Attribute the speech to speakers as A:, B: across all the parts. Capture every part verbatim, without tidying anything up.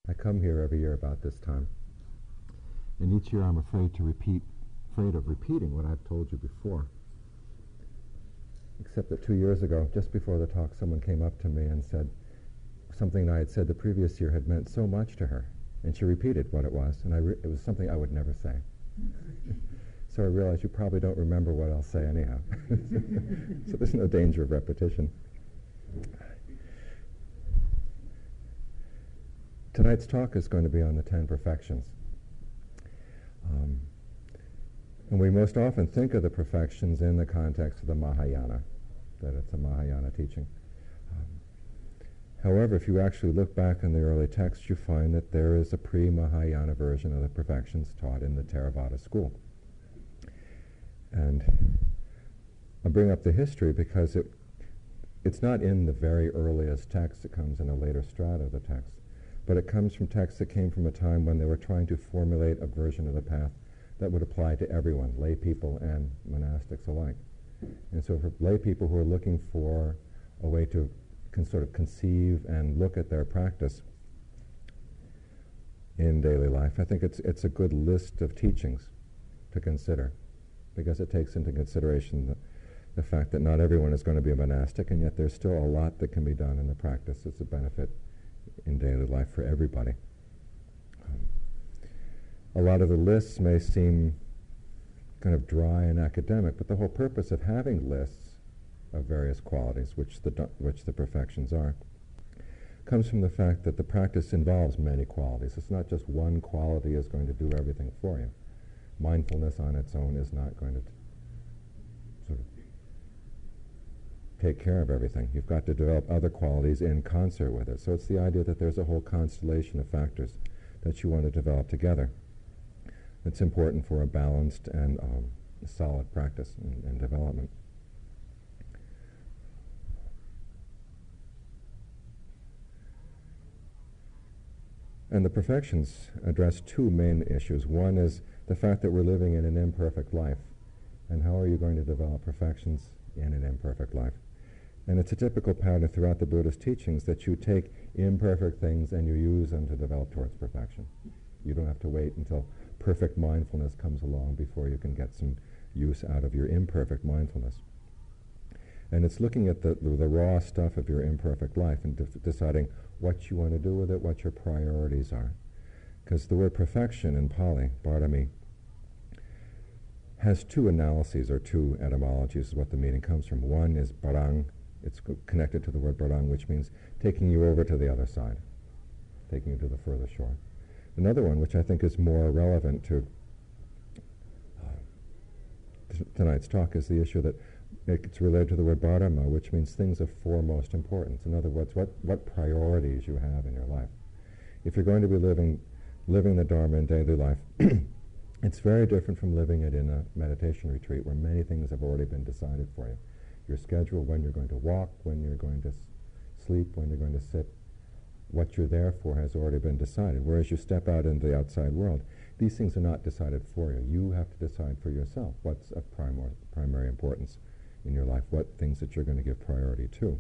A: I come here every year about this time, and each year I'm afraid to repeat, afraid of repeating what I've told you before. Except that two years ago, just before the talk, someone came up to me and said something I had said the previous year had meant so much to her, and she repeated what it was, and I re- it was something I would never say. So I realized you probably don't remember what I'll say anyhow. So there's no danger of repetition. Tonight's talk is going to be on the ten perfections. Um, and we most often think of the perfections in the context of the Mahayana, that it's a Mahayana teaching. Um, however, if you actually look back in the early texts, you find that there is a pre-Mahayana version of the perfections taught in the Theravada school. And I bring up the history because it, it's not in the very earliest text. It comes in a later strata of the text. But it comes from texts that came from a time when they were trying to formulate a version of the path that would apply to everyone, lay people and monastics alike. And so for lay people who are looking for a way to con- sort of conceive and look at their practice in daily life, I think it's, it's a good list of teachings to consider, because it takes into consideration the, the fact that not everyone is going to be a monastic, and yet there's still a lot that can be done in the practice as a benefit in daily life for everybody. Um, a lot of the lists may seem kind of dry and academic, but the whole purpose of having lists of various qualities, which the, which the perfections are, comes from the fact that the practice involves many qualities. It's not just one quality is going to do everything for you. Mindfulness on its own is not going to t- sort of take care of everything. You've got to develop other qualities in concert with it. So it's the idea that there's a whole constellation of factors that you want to develop together. It's important for a balanced and um, solid practice and, and development. And the perfections address two main issues. One is the fact that we're living in an imperfect life, and how are you going to develop perfections in an imperfect life? And it's a typical pattern throughout the Buddhist teachings that you take imperfect things and you use them to develop towards perfection. You don't have to wait until perfect mindfulness comes along before you can get some use out of your imperfect mindfulness. And it's looking at the, the, the raw stuff of your imperfect life and de- deciding what you want to do with it, what your priorities are. Because the word perfection in Pali, Bardami, has two analyses or two etymologies is what the meaning comes from. One is barang. It's co- connected to the word barang, which means taking you over to the other side, taking you to the further shore. Another one, which I think is more relevant to uh, t- tonight's talk, is the issue that it's related to the word bharama, which means things of foremost importance. In other words, what, what priorities you have in your life. If you're going to be living, living the Dharma in daily life, it's very different from living it in a meditation retreat where many things have already been decided for you. Your schedule, when you're going to walk, when you're going to s- sleep, when you're going to sit, what you're there for has already been decided. Whereas you step out into the outside world, these things are not decided for you. You have to decide for yourself what's of primor- primary importance in your life, what things that you're going to give priority to.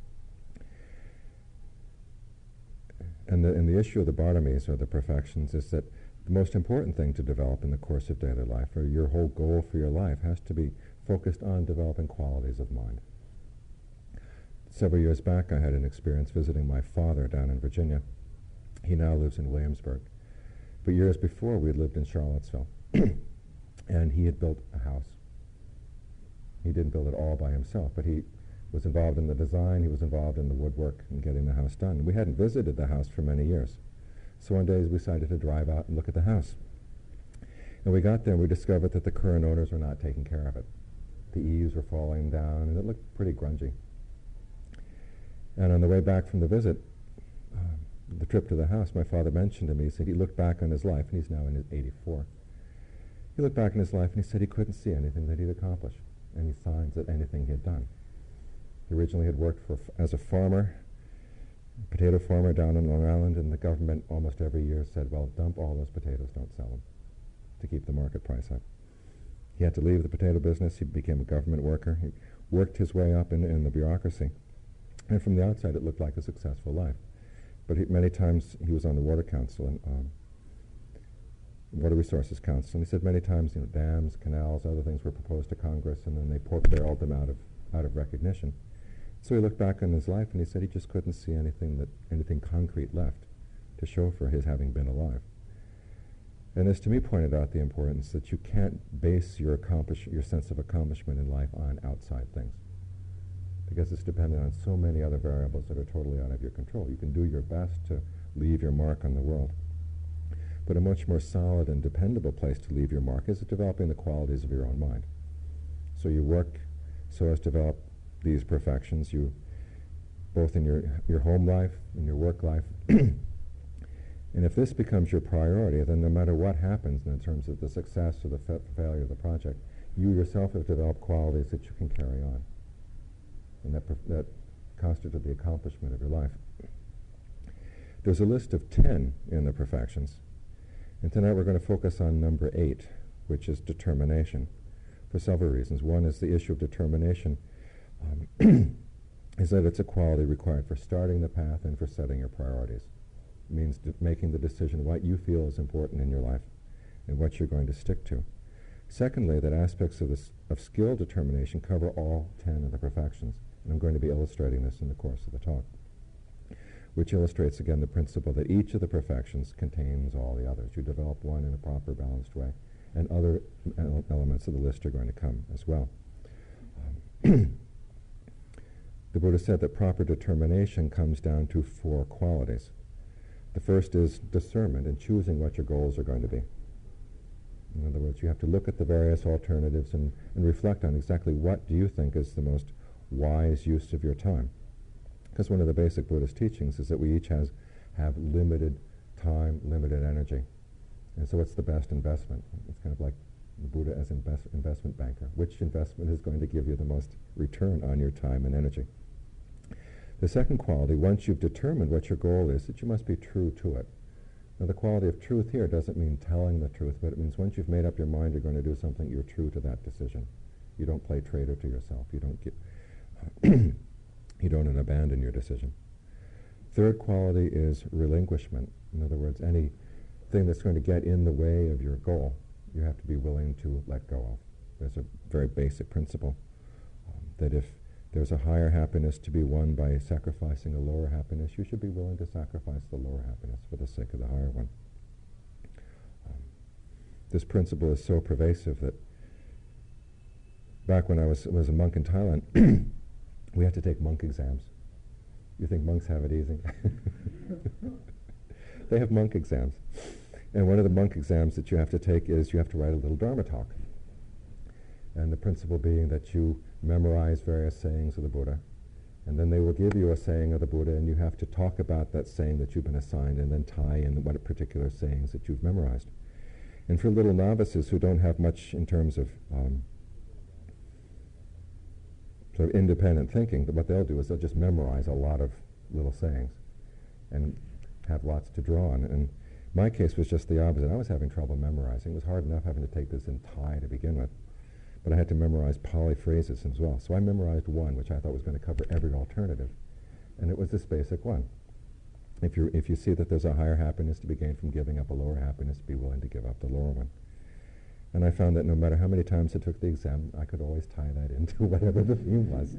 A: And the, and the issue of the bharamis, or the perfections, is that the most important thing to develop in the course of daily life, or your whole goal for your life, has to be focused on developing qualities of mind. Several years back, I had an experience visiting my father down in Virginia. He now lives in Williamsburg. But years before, we had lived in Charlottesville, and he had built a house. He didn't build it all by himself, but he was involved in the design, he was involved in the woodwork and getting the house done. We hadn't visited the house for many years. So one day we decided to drive out and look at the house. And we got there and we discovered that the current owners were not taking care of it. The eaves were falling down and it looked pretty grungy. And on the way back from the visit, uh, the trip to the house, my father mentioned to me, he said he looked back on his life, and he's now in his eighty-four. He looked back on his life and he said he couldn't see anything that he'd accomplished, any signs that anything he had done. He originally had worked for, as a farmer, a potato farmer down in Long Island, and the government almost every year said, well, dump all those potatoes, don't sell them, to keep the market price up. He had to leave the potato business. He became a government worker. He worked his way up in, in the bureaucracy. And from the outside, it looked like a successful life. but he, many times he was on the Water Council and um, Water Resources Council, and he said many times, you know, dams, canals, other things were proposed to Congress, and then they pork barreled them out of out of recognition. So he looked back on his life, and he said he just couldn't see anything that anything concrete left to show for his having been alive. And this, to me, pointed out the importance that you can't base your accomplish your sense of accomplishment in life on outside things, because it's dependent on so many other variables that are totally out of your control. You can do your best to leave your mark on the world, but a much more solid and dependable place to leave your mark is developing the qualities of your own mind. So you work so as to develop these perfections, you, both in your, your home life, in your work life. And if this becomes your priority, then no matter what happens in terms of the success or the fa failure of the project, you yourself have developed qualities that you can carry on, and that, that constitute the accomplishment of your life. There's a list of ten in the perfections, and tonight we're going to focus on number eight, which is determination, for several reasons. One is the issue of determination um, is that it's a quality required for starting the path and for setting your priorities. It means making the decision what you feel is important in your life and what you're going to stick to. Secondly, that aspects of, this, of skill determination cover all ten of the perfections, and I'm going to be illustrating this in the course of the talk, which illustrates again the principle that each of the perfections contains all the others. You develop one in a proper, balanced way, and other ele elements of the list are going to come as well. Um, the Buddha said that proper determination comes down to four qualities. The first is discernment in choosing what your goals are going to be. In other words, you have to look at the various alternatives and, and reflect on exactly what do you think is the most wise use of your time. Because one of the basic Buddhist teachings is that we each has, have limited time, limited energy. And so what's the best investment? It's kind of like the Buddha as an invest investment banker. Which investment is going to give you the most return on your time and energy? The second quality, once you've determined what your goal is, that you must be true to it. Now, the quality of truth here doesn't mean telling the truth, but it means once you've made up your mind you're going to do something, you're true to that decision. You don't play traitor to yourself. You don't get, you don't abandon your decision. Third quality is relinquishment. In other words, anything that's going to get in the way of your goal, you have to be willing to let go of. There's a very basic principle um, that if there's a higher happiness to be won by sacrificing a lower happiness, you should be willing to sacrifice the lower happiness for the sake of the higher one. Um, this principle is so pervasive that back when I was, was a monk in Thailand, we had to take monk exams. You think monks have it easy? They have monk exams. And one of the monk exams that you have to take is you have to write a little Dharma talk. And the principle being that you memorize various sayings of the Buddha, and then they will give you a saying of the Buddha, and you have to talk about that saying that you've been assigned and then tie in what particular sayings that you've memorized. And for little novices who don't have much in terms of um, sort of independent thinking, what they'll do is they'll just memorize a lot of little sayings and have lots to draw on. And my case was just the opposite. I was having trouble memorizing. It was hard enough having to take this in Thai to begin with. But I had to memorize Pali phrases as well. So I memorized one, which I thought was going to cover every alternative. And it was this basic one. If, you're, if you see that there's a higher happiness to be gained from giving up a lower happiness, be willing to give up the lower one. And I found that no matter how many times I took the exam, I could always tie that into whatever the theme was.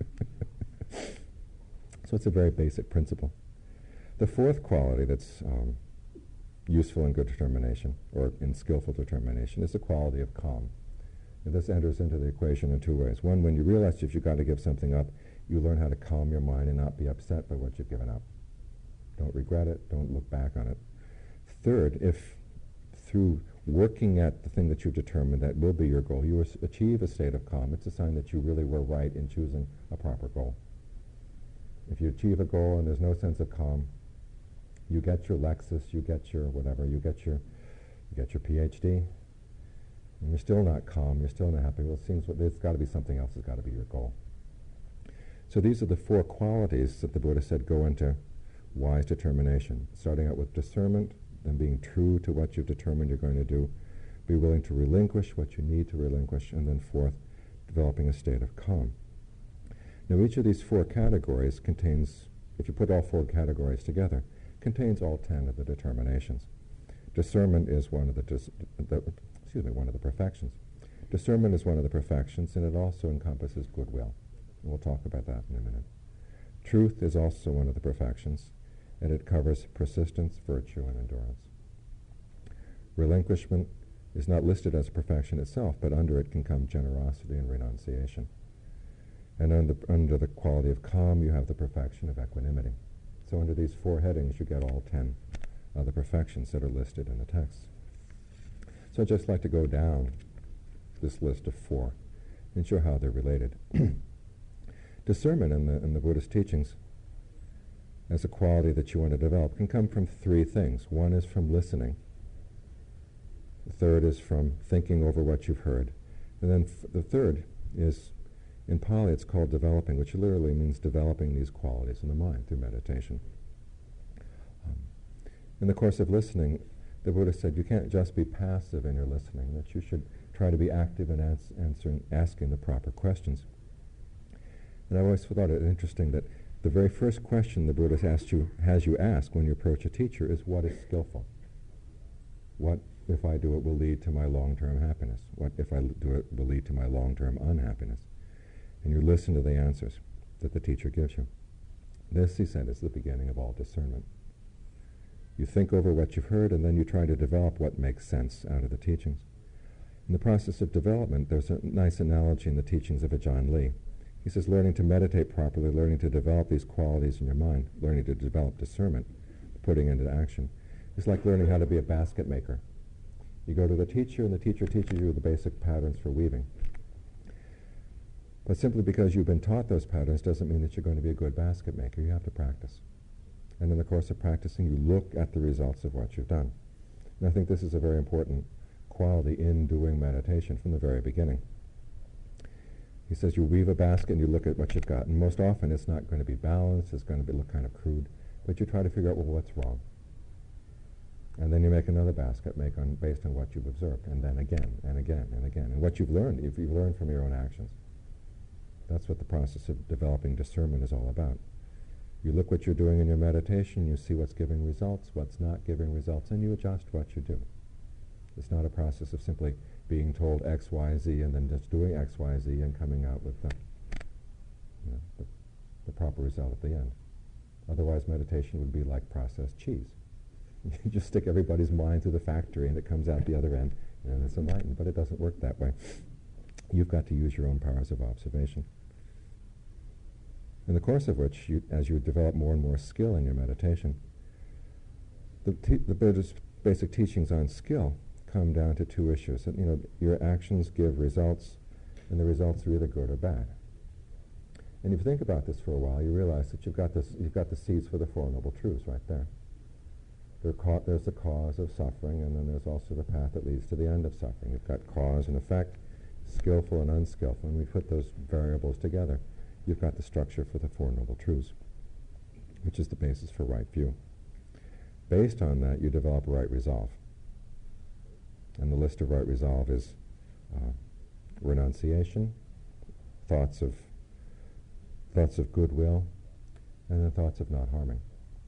A: So it's a very basic principle. The fourth quality that's um, useful in good determination, or in skillful determination, is the quality of calm. And this enters into the equation in two ways. One, when you realize if you've got to give something up, you learn how to calm your mind and not be upset by what you've given up. Don't regret it. Don't look back on it. Third, if through working at the thing that you've determined that will be your goal, you achieve a state of calm, it's a sign that you really were right in choosing a proper goal. If you achieve a goal and there's no sense of calm, you get your Lexus, you get your whatever, you get your, you get your P H D, and you're still not calm, you're still not happy. Well, it seems what, there's got to be something else that's got to be your goal. So these are the four qualities that the Buddha said go into wise determination, starting out with discernment, then being true to what you've determined you're going to do, be willing to relinquish what you need to relinquish, and then fourth, developing a state of calm. Now each of these four categories contains, if you put all four categories together, contains all ten of the determinations. Discernment is one of the, dis- the excuse me, one of the perfections. Discernment is one of the perfections, and it also encompasses goodwill. And we'll talk about that in a minute. Truth is also one of the perfections, and it covers persistence, virtue, and endurance. Relinquishment is not listed as a perfection itself, but under it can come generosity and renunciation. And under, under the quality of calm, you have the perfection of equanimity. So under these four headings, you get all ten of the perfections that are listed in the text. So I'd just like to go down this list of four and show how they're related. Discernment in the, in the Buddhist teachings as a quality that you want to develop can come from three things. One is from listening. The third is from thinking over what you've heard. And then f- the third is, in Pali it's called developing, which literally means developing these qualities in the mind through meditation. Um, in the course of listening, the Buddha said you can't just be passive in your listening, that you should try to be active in ans- answering, asking the proper questions. And I've always thought it interesting that the very first question the Buddha asked you, has you ask when you approach a teacher is, what is skillful? What, if I do it, will lead to my long-term happiness? What, if I do it, will lead to my long-term unhappiness? And you listen to the answers that the teacher gives you. This, he said, is the beginning of all discernment. You think over what you've heard, and then you try to develop what makes sense out of the teachings. In the process of development, there's a nice analogy in the teachings of Ajahn Lee. He says learning to meditate properly, learning to develop these qualities in your mind, learning to develop discernment, putting into action, is like learning how to be a basket maker. You go to the teacher, and the teacher teaches you the basic patterns for weaving. But simply because you've been taught those patterns doesn't mean that you're going to be a good basket maker. You have to practice. And in the course of practicing, you look at the results of what you've done. And I think this is a very important quality in doing meditation from the very beginning. He says you weave a basket and you look at what you've got, and most often it's not going to be balanced, it's going to be, look kind of crude, but you try to figure out, well, what's wrong? And then you make another basket make on, based on what you've observed, and then again, and again, and again. And what you've learned, if you've learned from your own actions. That's what the process of developing discernment is all about. You look what you're doing in your meditation, you see what's giving results, what's not giving results, and you adjust what you do. It's not a process of simply being told X, Y, Z, and then just doing X, Y, Z, and coming out with the, you know, the, the proper result at the end. Otherwise, meditation would be like processed cheese. You just stick everybody's mind through the factory, and it comes out the other end, and it's enlightened. But it doesn't work that way. You've got to use your own powers of observation. In the course of which, you, as you develop more and more skill in your meditation, the, te- the Buddhist basic teachings on skill come down to two issues. That, you know, your actions give results, and the results are either good or bad. And if you think about this for a while, you realize that you've got this, you've got the seeds for the Four Noble Truths right there. Ca- there's the cause of suffering, and then there's also the path that leads to the end of suffering. You've got cause and effect, skillful and unskillful, and we put those variables together. You've got the structure for the Four Noble Truths, which is the basis for right view. Based on that, you develop right resolve. And the list of right resolve is uh, renunciation, thoughts of thoughts of goodwill, and then thoughts of not harming.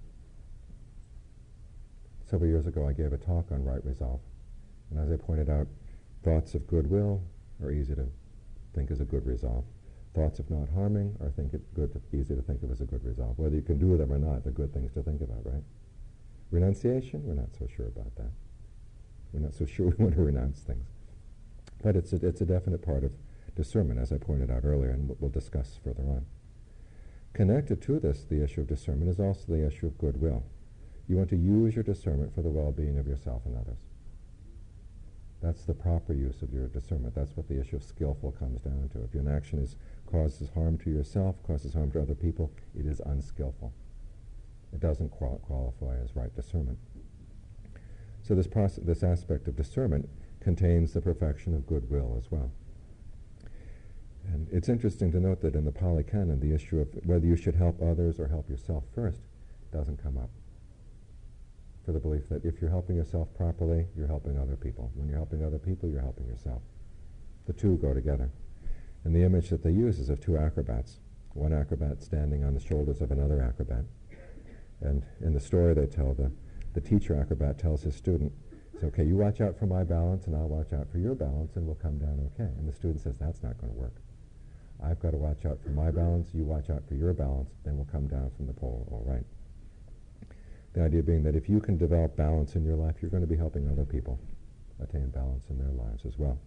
A: Several years ago, I gave a talk on right resolve, and as I pointed out, thoughts of goodwill are easy to think as a good resolve. Thoughts of not harming are think it good to, easy to think of as a good resolve. Whether you can do them or not, they're good things to think about, right? Renunciation, we're not so sure about that. We're not so sure we want to renounce things. But it's a, it's a definite part of discernment, as I pointed out earlier, and we'll discuss further on. Connected to this, the issue of discernment, is also the issue of goodwill. You want to use your discernment for the well-being of yourself and others. That's the proper use of your discernment. That's what the issue of skillful comes down to. If an action is, causes harm to yourself, causes harm to other people, it is unskillful. It doesn't qual- qualify as right discernment. So this process, this aspect of discernment contains the perfection of goodwill as well. And it's interesting to note that in the Pali Canon, the issue of whether you should help others or help yourself first doesn't come up. For the belief that if you're helping yourself properly, you're helping other people. When you're helping other people, you're helping yourself. The two go together. And the image that they use is of two acrobats. One acrobat standing on the shoulders of another acrobat. And in the story they tell, the, the teacher acrobat tells his student, so, okay, you watch out for my balance and I'll watch out for your balance and we'll come down okay. And the student says, that's not going to work. I've got to watch out for my balance, you watch out for your balance, then we'll come down from the pole all right. The idea being that if you can develop balance in your life, you're going to be helping other people attain balance in their lives as well.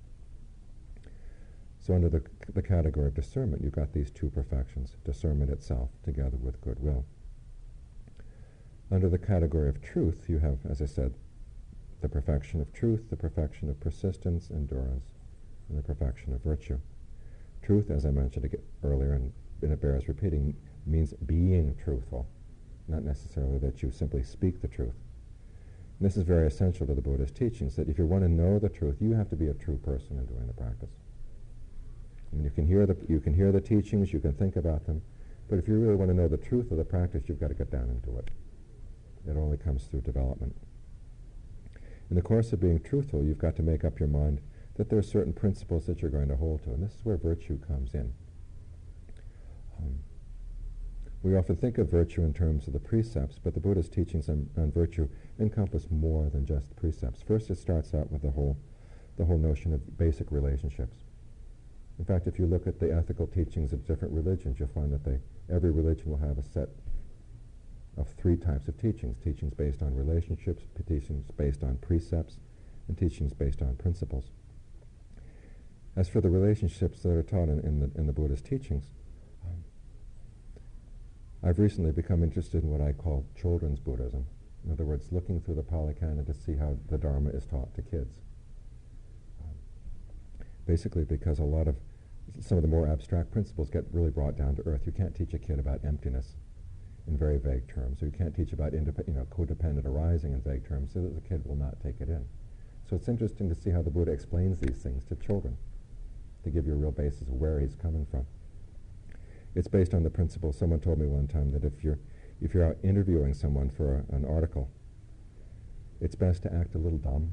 A: So under the, the category of discernment, you've got these two perfections, discernment itself together with goodwill. Under the category of truth, you have, as I said, the perfection of truth, the perfection of persistence, endurance, and the perfection of virtue. Truth, as I mentioned earlier, and, and it bears repeating, means being truthful, not necessarily that you simply speak the truth. And this is very essential to the Buddha's teachings, that if you want to know the truth, you have to be a true person in doing the practice. I mean, you can hear the, you can hear the teachings, you can think about them, but if you really want to know the truth of the practice, you've got to get down and do it. It only comes through development. In the course of being truthful, you've got to make up your mind that there are certain principles that you're going to hold to, and this is where virtue comes in. Um, we often think of virtue in terms of the precepts, but the Buddha's teachings on, on virtue encompass more than just the precepts. First, it starts out with the whole, the whole notion of basic relationships. In fact, if you look at the ethical teachings of different religions, you'll find that they, every religion will have a set of three types of teachings, teachings based on relationships, teachings based on precepts, and teachings based on principles. As for the relationships that are taught in, in, the, in the Buddha's teachings, um, I've recently become interested in what I call children's Buddhism. In other words, looking through the Pali Canon to see how the Dharma is taught to kids. Um, basically because a lot of, some of the more abstract principles get really brought down to earth. You can't teach a kid about emptiness in very vague terms, or you can't teach about indep- you know, codependent arising in vague terms, so that the kid will not take it in. So it's interesting to see how the Buddha explains these things to children, to give you a real basis of where he's coming from. It's based on the principle, someone told me one time that if you're, if you're out interviewing someone for a, an article, it's best to act a little dumb,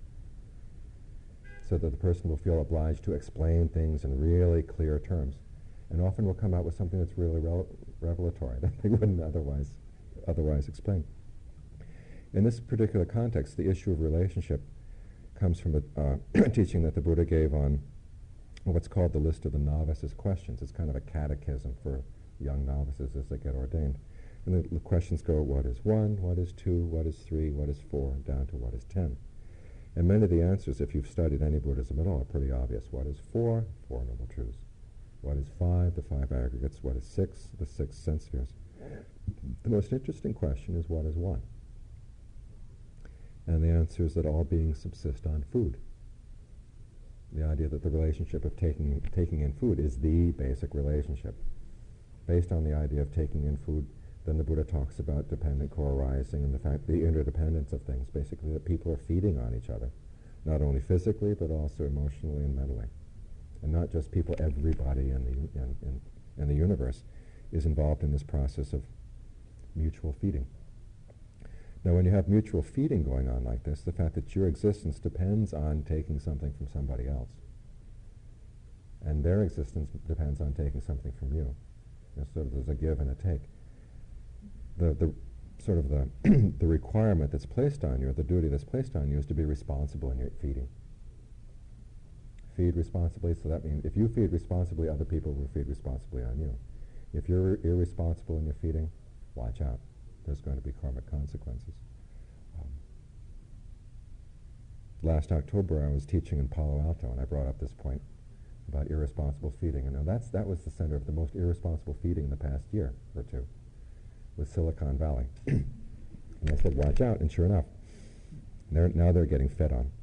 A: so that the person will feel obliged to explain things in really clear terms, and often will come out with something that's really rel- revelatory that they wouldn't otherwise, otherwise explain. In this particular context, the issue of relationship comes from a uh, teaching that the Buddha gave on what's called the list of the novices' questions. It's kind of a catechism for young novices as they get ordained. And the, the questions go, what is one, what is two, what is three, what is four, down to what is ten. And many of the answers, if you've studied any Buddhism at all, are pretty obvious. What is four? Four Noble Truths. What is five? The five aggregates. What is six? The six sense spheres. The most interesting question is, what is one? And the answer is that all beings subsist on food. The idea that the relationship of taking, taking in food is the basic relationship. Based on the idea of taking in food, then the Buddha talks about dependent co-arising and the fact, the interdependence of things, basically that people are feeding on each other, not only physically, but also emotionally and mentally. And not just people, everybody in the, in, in, in the universe is involved in this process of mutual feeding. Now, when you have mutual feeding going on like this, the fact that your existence depends on taking something from somebody else, and their existence depends on taking something from you. You know, so there's a give and a take. The, the sort of the, the requirement that's placed on you, or the duty that's placed on you, is to be responsible in your feeding. Feed responsibly, so that means if you feed responsibly, other people will feed responsibly on you. If you're irresponsible in your feeding, watch out. There's going to be karmic consequences. Um, last October, I was teaching in Palo Alto, and I brought up this point about irresponsible feeding. And now that's, that was the center of the most irresponsible feeding in the past year or two, was Silicon Valley. And I said, watch out, and sure enough, they're, now they're getting fed on.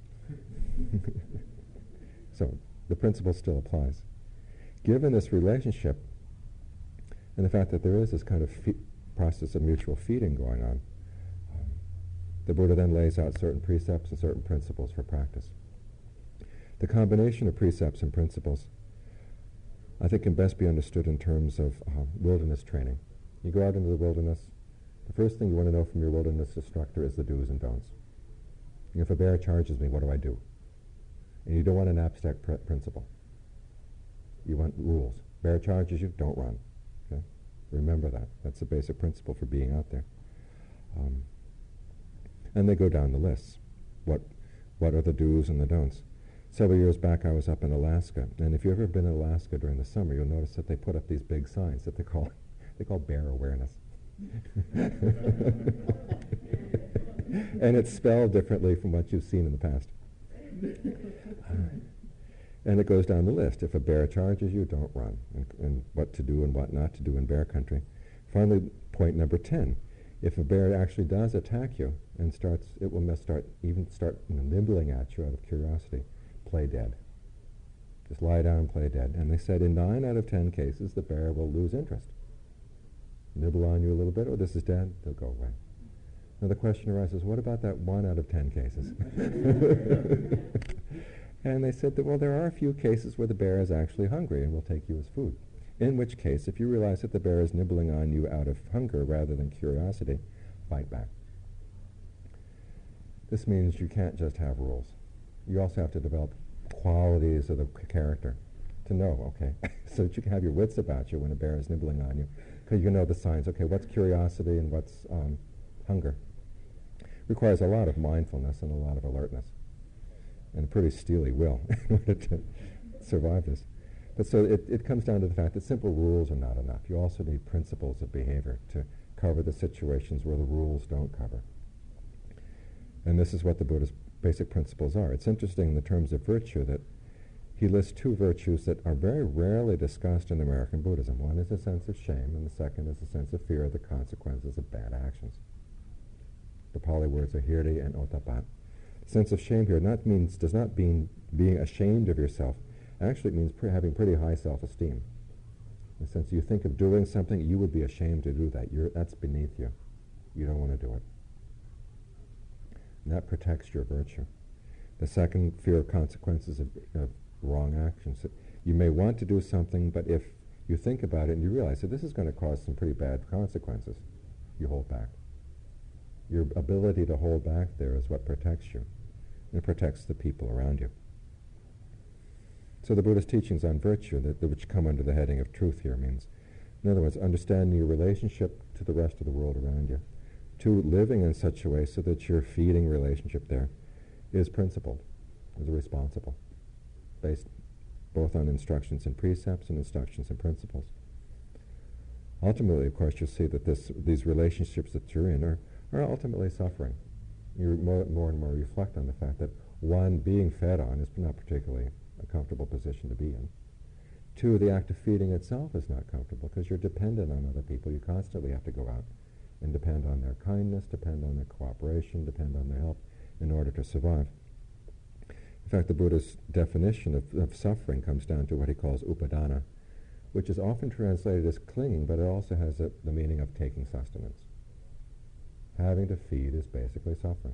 A: So the principle still applies. Given this relationship, and the fact that there is this kind of fe- process of mutual feeding going on, um, the Buddha then lays out certain precepts and certain principles for practice. The combination of precepts and principles, I think, can best be understood in terms of uh, wilderness training. You go out into the wilderness, the first thing you want to know from your wilderness instructor is the do's and don'ts. If a bear charges me, what do I do? And you don't want an abstract pr- principle. You want rules. Bear charges you, don't run. Okay? Remember that. That's the basic principle for being out there. Um, and they go down the lists. What, what are the do's and the don'ts? Several years back, I was up in Alaska, and if you've ever been in Alaska during the summer, you'll notice that they put up these big signs that they call they call bear awareness. And it's spelled differently from what you've seen in the past. And it goes down the list. If a bear charges you, don't run, and, and what to do and what not to do in bear country. Finally, point number ten. If a bear actually does attack you and starts, it will start, even start you know, nibbling at you out of curiosity, play dead. Just lie down, play dead. And they said in nine out of ten cases, the bear will lose interest. Nibble on you a little bit, oh, this is dead, they'll go away. Now the question arises, what about that one out of ten cases? And they said that, well, there are a few cases where the bear is actually hungry and will take you as food. In which case, if you realize that the bear is nibbling on you out of hunger rather than curiosity, fight back. This means you can't just have rules. You also have to develop qualities of the c- character to know, okay, so that you can have your wits about you when a bear is nibbling on you, because you know the signs, okay, what's curiosity and what's um, hunger. Requires a lot of mindfulness and a lot of alertness, and a pretty steely will in order to survive this. But so it, it comes down to the fact that simple rules are not enough. You also need principles of behavior to cover the situations where the rules don't cover. And this is what the Buddha's basic principles are. It's interesting in the terms of virtue that he lists two virtues that are very rarely discussed in American Buddhism. One is a sense of shame, and the second is a sense of fear of the consequences of bad actions. The Pali words are hirdi and ottappa. Sense of shame here not means, does not mean being ashamed of yourself. Actually, it means pre- having pretty high self-esteem. In the sense you think of doing something, you would be ashamed to do that. You're, that's beneath you. You don't want to do it. And that protects your virtue. The second, fear of consequences of, of wrong actions. You may want to do something, but if you think about it and you realize that this is going to cause some pretty bad consequences, you hold back. Your ability to hold back there is what protects you. It protects the people around you. So the Buddhist teachings on virtue, that, which come under the heading of truth here, means, in other words, understanding your relationship to the rest of the world around you. Two, living in such a way so that your feeding relationship there is principled, is responsible, based both on instructions and precepts and instructions and principles. Ultimately, of course, you'll see that this, these relationships that you're in are, are ultimately suffering. You more, more and more reflect on the fact that, one, being fed on is not particularly a comfortable position to be in. Two, the act of feeding itself is not comfortable because you're dependent on other people. You constantly have to go out and depend on their kindness, depend on their cooperation, depend on their help in order to survive. In fact, the Buddha's definition of, of suffering comes down to what he calls upadana, which is often translated as clinging, but it also has a, the meaning of taking sustenance. Having to feed is basically suffering.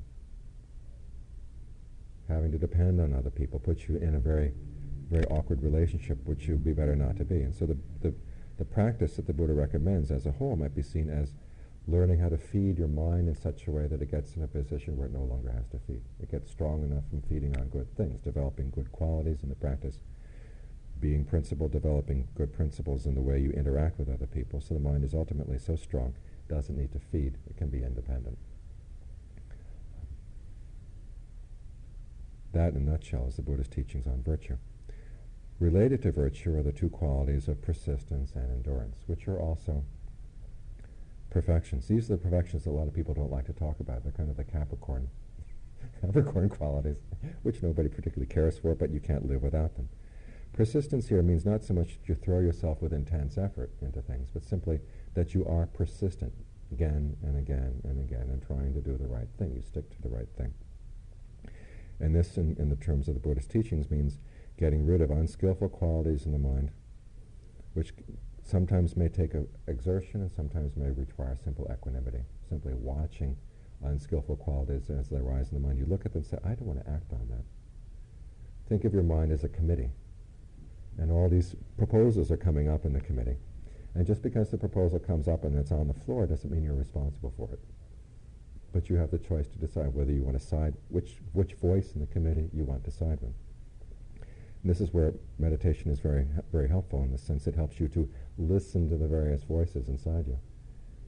A: Having to depend on other people puts you in a very, very awkward relationship, which you'd be better not to be. And so the, the, the practice that the Buddha recommends as a whole might be seen as learning how to feed your mind in such a way that it gets in a position where it no longer has to feed. It gets strong enough from feeding on good things, developing good qualities in the practice, being principled, developing good principles in the way you interact with other people, so the mind is ultimately so strong, it doesn't need to feed, it can be independent. That, in a nutshell, is the Buddha's teachings on virtue. Related to virtue are the two qualities of persistence and endurance, which are also perfections. These are the perfections that a lot of people don't like to talk about. They're kind of the Capricorn, Capricorn qualities, which nobody particularly cares for, but you can't live without them. Persistence here means not so much that you throw yourself with intense effort into things, but simply that you are persistent again and again and again in trying to do the right thing. You stick to the right thing. And this, in, in the terms of the Buddhist teachings, means getting rid of unskillful qualities in the mind, which sometimes may take a exertion and sometimes may require simple equanimity, simply watching unskillful qualities as they arise in the mind. You look at them and say, I don't want to act on that. Think of your mind as a committee, and all these proposals are coming up in the committee. And just because the proposal comes up and it's on the floor doesn't mean you're responsible for it. But you have the choice to decide whether you want to side, which, which voice in the committee you want to side with. And this is where meditation is very, very helpful in the sense it helps you to listen to the various voices inside you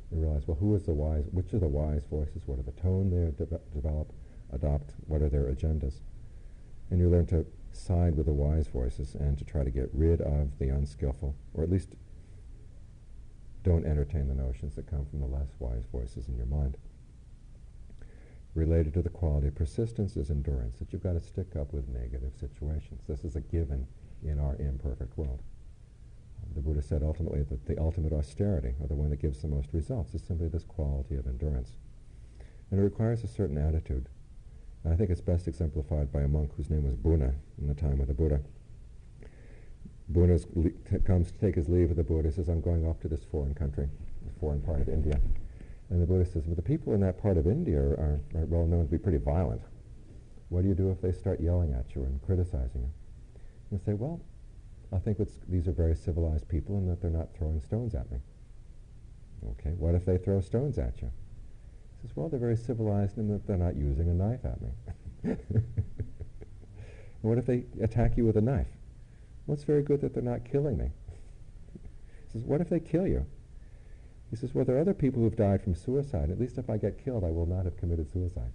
A: You realize, well, who is the wise, which are the wise voices, what are the tone they de- develop, adopt, what are their agendas? And you learn to side with the wise voices and to try to get rid of the unskillful, or at least don't entertain the notions that come from the less wise voices in your mind. Related to the quality of persistence is endurance, that you've got to stick up with negative situations. This is a given in our imperfect world. The Buddha said ultimately that the ultimate austerity, or the one that gives the most results, is simply this quality of endurance. And it requires a certain attitude. And I think it's best exemplified by a monk whose name was Buna in the time of the Buddha. Buna le- comes to take his leave of the Buddha. He says, I'm going off to this foreign country, this foreign part of India. And the Buddha says, well, the people in that part of India are, are, are well known to be pretty violent. What do you do if they start yelling at you and criticizing you? You say, well, I think it's, these are very civilized people and that they're not throwing stones at me. Okay, what if they throw stones at you? He says, well, they're very civilized in that they're not using a knife at me. And what if they attack you with a knife? Well, it's very good that they're not killing me. He says, what if they kill you? He says, well, there are other people who've died from suicide. At least if I get killed, I will not have committed suicide.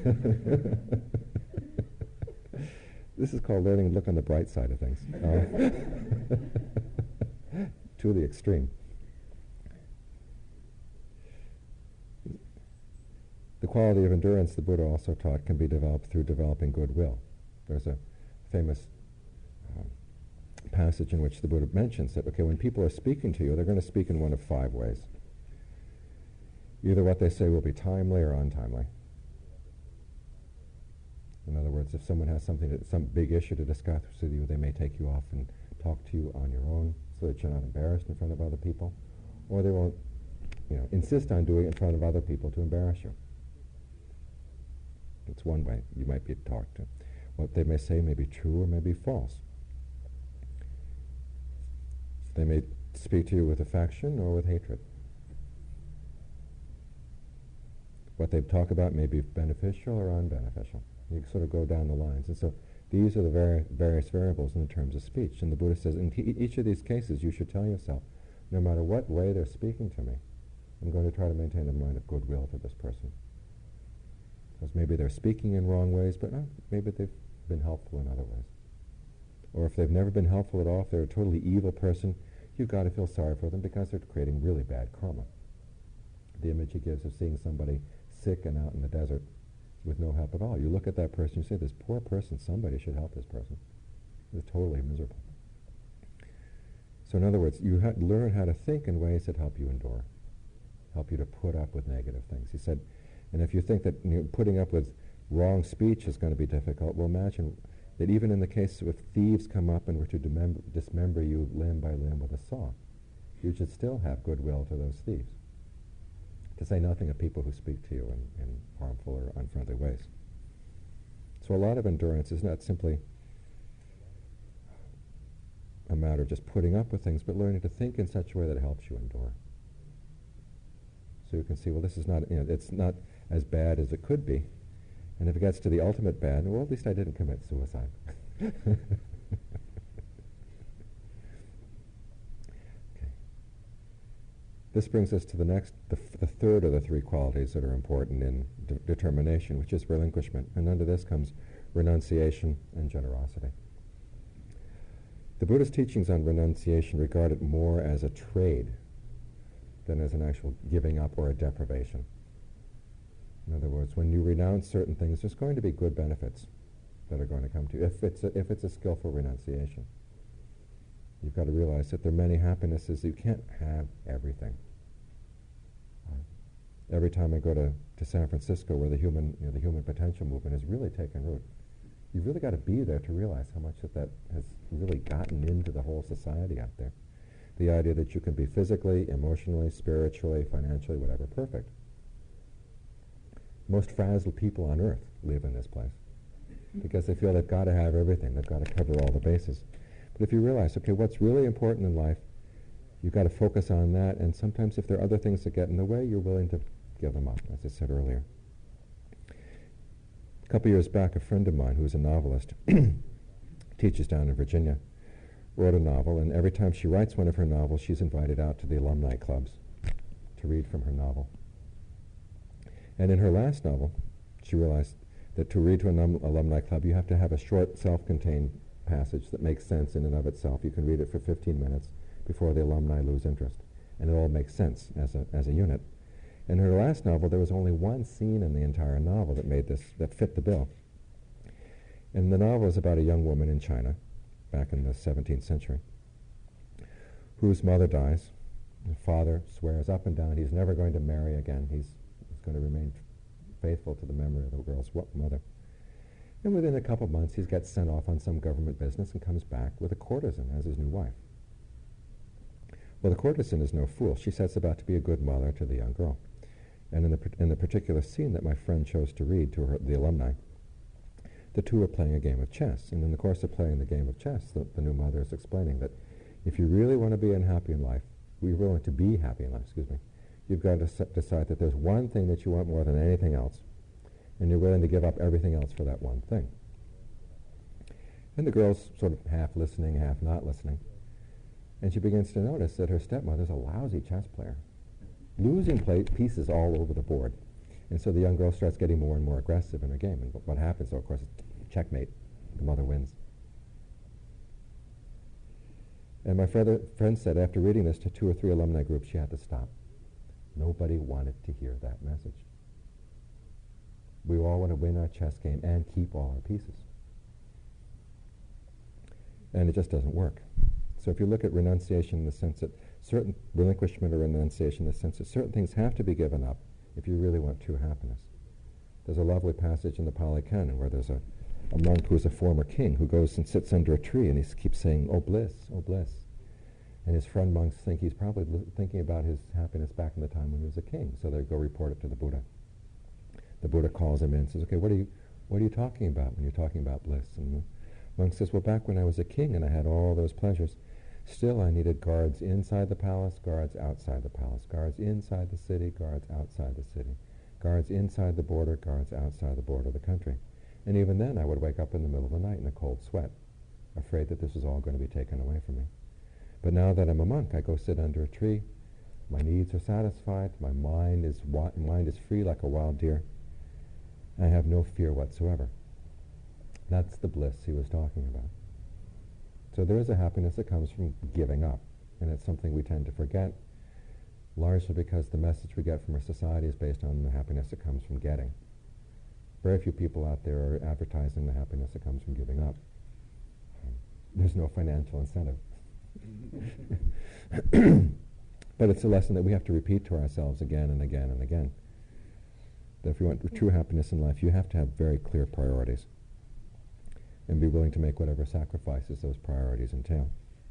A: This is called learning to look on the bright side of things. Uh, to the extreme. The quality of endurance, the Buddha also taught, can be developed through developing goodwill. There's a famous um, passage in which the Buddha mentions that, okay, when people are speaking to you, they're going to speak in one of five ways. Either what they say will be timely or untimely. In other words, if someone has something, that, some big issue to discuss with you, they may take you off and talk to you on your own so that you're not embarrassed in front of other people. Or they won't, you know, insist on doing it in front of other people to embarrass you. It's one way you might be talked to. What they may say may be true or may be false. They may speak to you with affection or with hatred. What they talk about may be beneficial or unbeneficial. You sort of go down the lines. And so these are the vari- various variables in terms of speech. And the Buddha says, in t- each of these cases, you should tell yourself, no matter what way they're speaking to me, I'm going to try to maintain a mind of goodwill to this person. Because maybe they're speaking in wrong ways, but no, maybe they've been helpful in other ways. Or if they've never been helpful at all, if they're a totally evil person, you've got to feel sorry for them because they're creating really bad karma. The image he gives of seeing somebody sick and out in the desert with no help at all. You look at that person, you say, this poor person, somebody should help this person. It's totally miserable. So in other words, you ha- learn how to think in ways that help you endure, help you to put up with negative things. He said, and if you think that, you know, putting up with wrong speech is going to be difficult, well, imagine that even in the case if thieves come up and were to demem- dismember you limb by limb with a saw, you should still have goodwill to those thieves. To say nothing of people who speak to you in, in harmful or unfriendly ways. So a lot of endurance is not simply a matter of just putting up with things, but learning to think in such a way that it helps you endure. So you can see, well, this is not, you know, it's not as bad as it could be. And if it gets to the ultimate bad, well, at least I didn't commit suicide. This brings us to the next, the, f- the third of the three qualities that are important in de- determination, which is relinquishment. And under this comes renunciation and generosity. The Buddha's teachings on renunciation regard it more as a trade than as an actual giving up or a deprivation. In other words, when you renounce certain things, there's going to be good benefits that are going to come to you, if it's a, if it's a skillful renunciation. You've got to realize that there are many happinesses. You can't have everything. Uh, every time I go to, to San Francisco, where the human, you know, the human potential movement has really taken root, you've really got to be there to realize how much that, that has really gotten into the whole society out there. The idea that you can be physically, emotionally, spiritually, financially, whatever, perfect. Most frazzled people on earth live in this place because they feel they've got to have everything. They've got to cover all the bases. But if you realize, okay, what's really important in life, you've got to focus on that, and sometimes if there are other things that get in the way, you're willing to give them up, as I said earlier. A couple years back, a friend of mine who's a novelist, teaches down in Virginia, wrote a novel, and every time she writes one of her novels, she's invited out to the alumni clubs to read from her novel. And in her last novel, she realized that to read to an um, alumni club, you have to have a short, self-contained passage that makes sense in and of itself. You can read it for fifteen minutes before the alumni lose interest, and it all makes sense as a, as a unit. In her last novel, there was only one scene in the entire novel that made this, that fit the bill. And the novel is about a young woman in China, back in the seventeenth century, whose mother dies. The father swears up and down he's never going to marry again. He's, he's going to remain faithful to the memory of the girl's mother. And within a couple of months, he gets sent off on some government business and comes back with a courtesan as his new wife. Well, the courtesan is no fool. She sets about to be a good mother to the young girl. And in the, in the particular scene that my friend chose to read to her, the alumni, the two are playing a game of chess. And in the course of playing the game of chess, the, the new mother is explaining that if you really want to be unhappy in life, we're willing to be happy in life, excuse me, you've got to set, decide that there's one thing that you want more than anything else, and you're willing to give up everything else for that one thing. And the girl's sort of half listening, half not listening. And she begins to notice that her stepmother's a lousy chess player, losing play pieces all over the board. And so the young girl starts getting more and more aggressive in her game. And what happens, so of course, is checkmate. The mother wins. And my friend, friend said after reading this to two or three alumni groups, she had to stop. Nobody wanted to hear that message. We all want to win our chess game and keep all our pieces. And it just doesn't work. So if you look at renunciation in the sense that certain relinquishment or renunciation in the sense that certain things have to be given up if you really want true happiness. There's a lovely passage in the Pali Canon where there's a, a monk who's a former king who goes and sits under a tree and he keeps saying, "Oh bliss, oh bliss." And his friend monks think he's probably l- thinking about his happiness back in the time when he was a king. So they go report it to the Buddha. The Buddha calls him in and says, "Okay, what are you, what are you talking about when you're talking about bliss?" And the monk says, "Well, back when I was a king and I had all those pleasures, still I needed guards inside the palace, guards outside the palace, guards inside the city, guards outside the city, guards inside the border, guards outside the border of the country. And even then I would wake up in the middle of the night in a cold sweat, afraid that this was all going to be taken away from me. But now that I'm a monk, I go sit under a tree, my needs are satisfied, my mind is, wa- mind is free like a wild deer, I have no fear whatsoever." That's the bliss he was talking about. So there is a happiness that comes from giving up, and it's something we tend to forget, largely because the message we get from our society is based on the happiness that comes from getting. Very few people out there are advertising the happiness that comes from giving up. Um, there's no financial incentive. But it's a lesson that we have to repeat to ourselves again and again and again. That if you want true happiness in life, you have to have very clear priorities and be willing to make whatever sacrifices those priorities entail.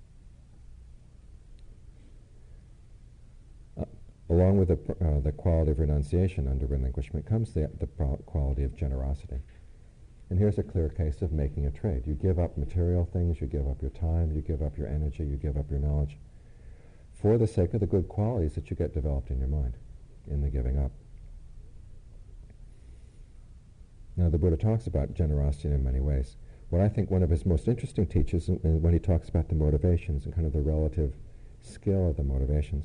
A: Uh, along with the, pr- uh, the quality of renunciation under relinquishment comes the, the pro- quality of generosity. And here's a clear case of making a trade. You give up material things, you give up your time, you give up your energy, you give up your knowledge for the sake of the good qualities that you get developed in your mind in the giving up. Now the Buddha talks about generosity in many ways. What I think one of his most interesting teachings is when he talks about the motivations and kind of the relative scale of the motivations.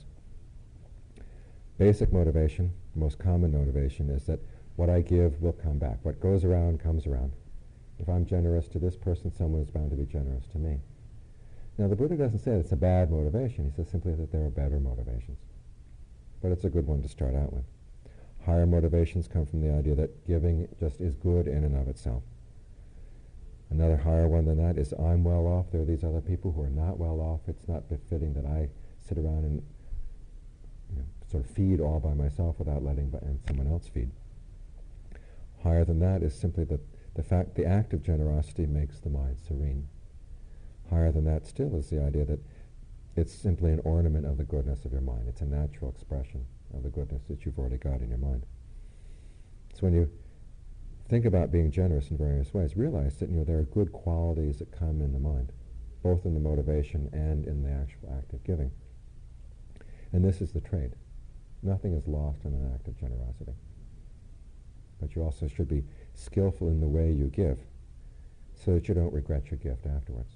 A: Basic motivation, most common motivation, is that what I give will come back. What goes around comes around. If I'm generous to this person, someone is bound to be generous to me. Now the Buddha doesn't say it's a bad motivation. He says simply that there are better motivations. But it's a good one to start out with. Higher motivations come from the idea that giving just is good in and of itself. Another higher one than that is I'm well off, there are these other people who are not well off. It's not befitting that I sit around and you know, sort of feed all by myself without letting b- and someone else feed. Higher than that is simply that the fact, the act of generosity makes the mind serene. Higher than that still is the idea that it's simply an ornament of the goodness of your mind. It's a natural expression of the goodness that you've already got in your mind. So when you think about being generous in various ways, realize that you know there are good qualities that come in the mind, both in the motivation and in the actual act of giving. And this is the trade. Nothing is lost in an act of generosity. But you also should be skillful in the way you give so that you don't regret your gift afterwards.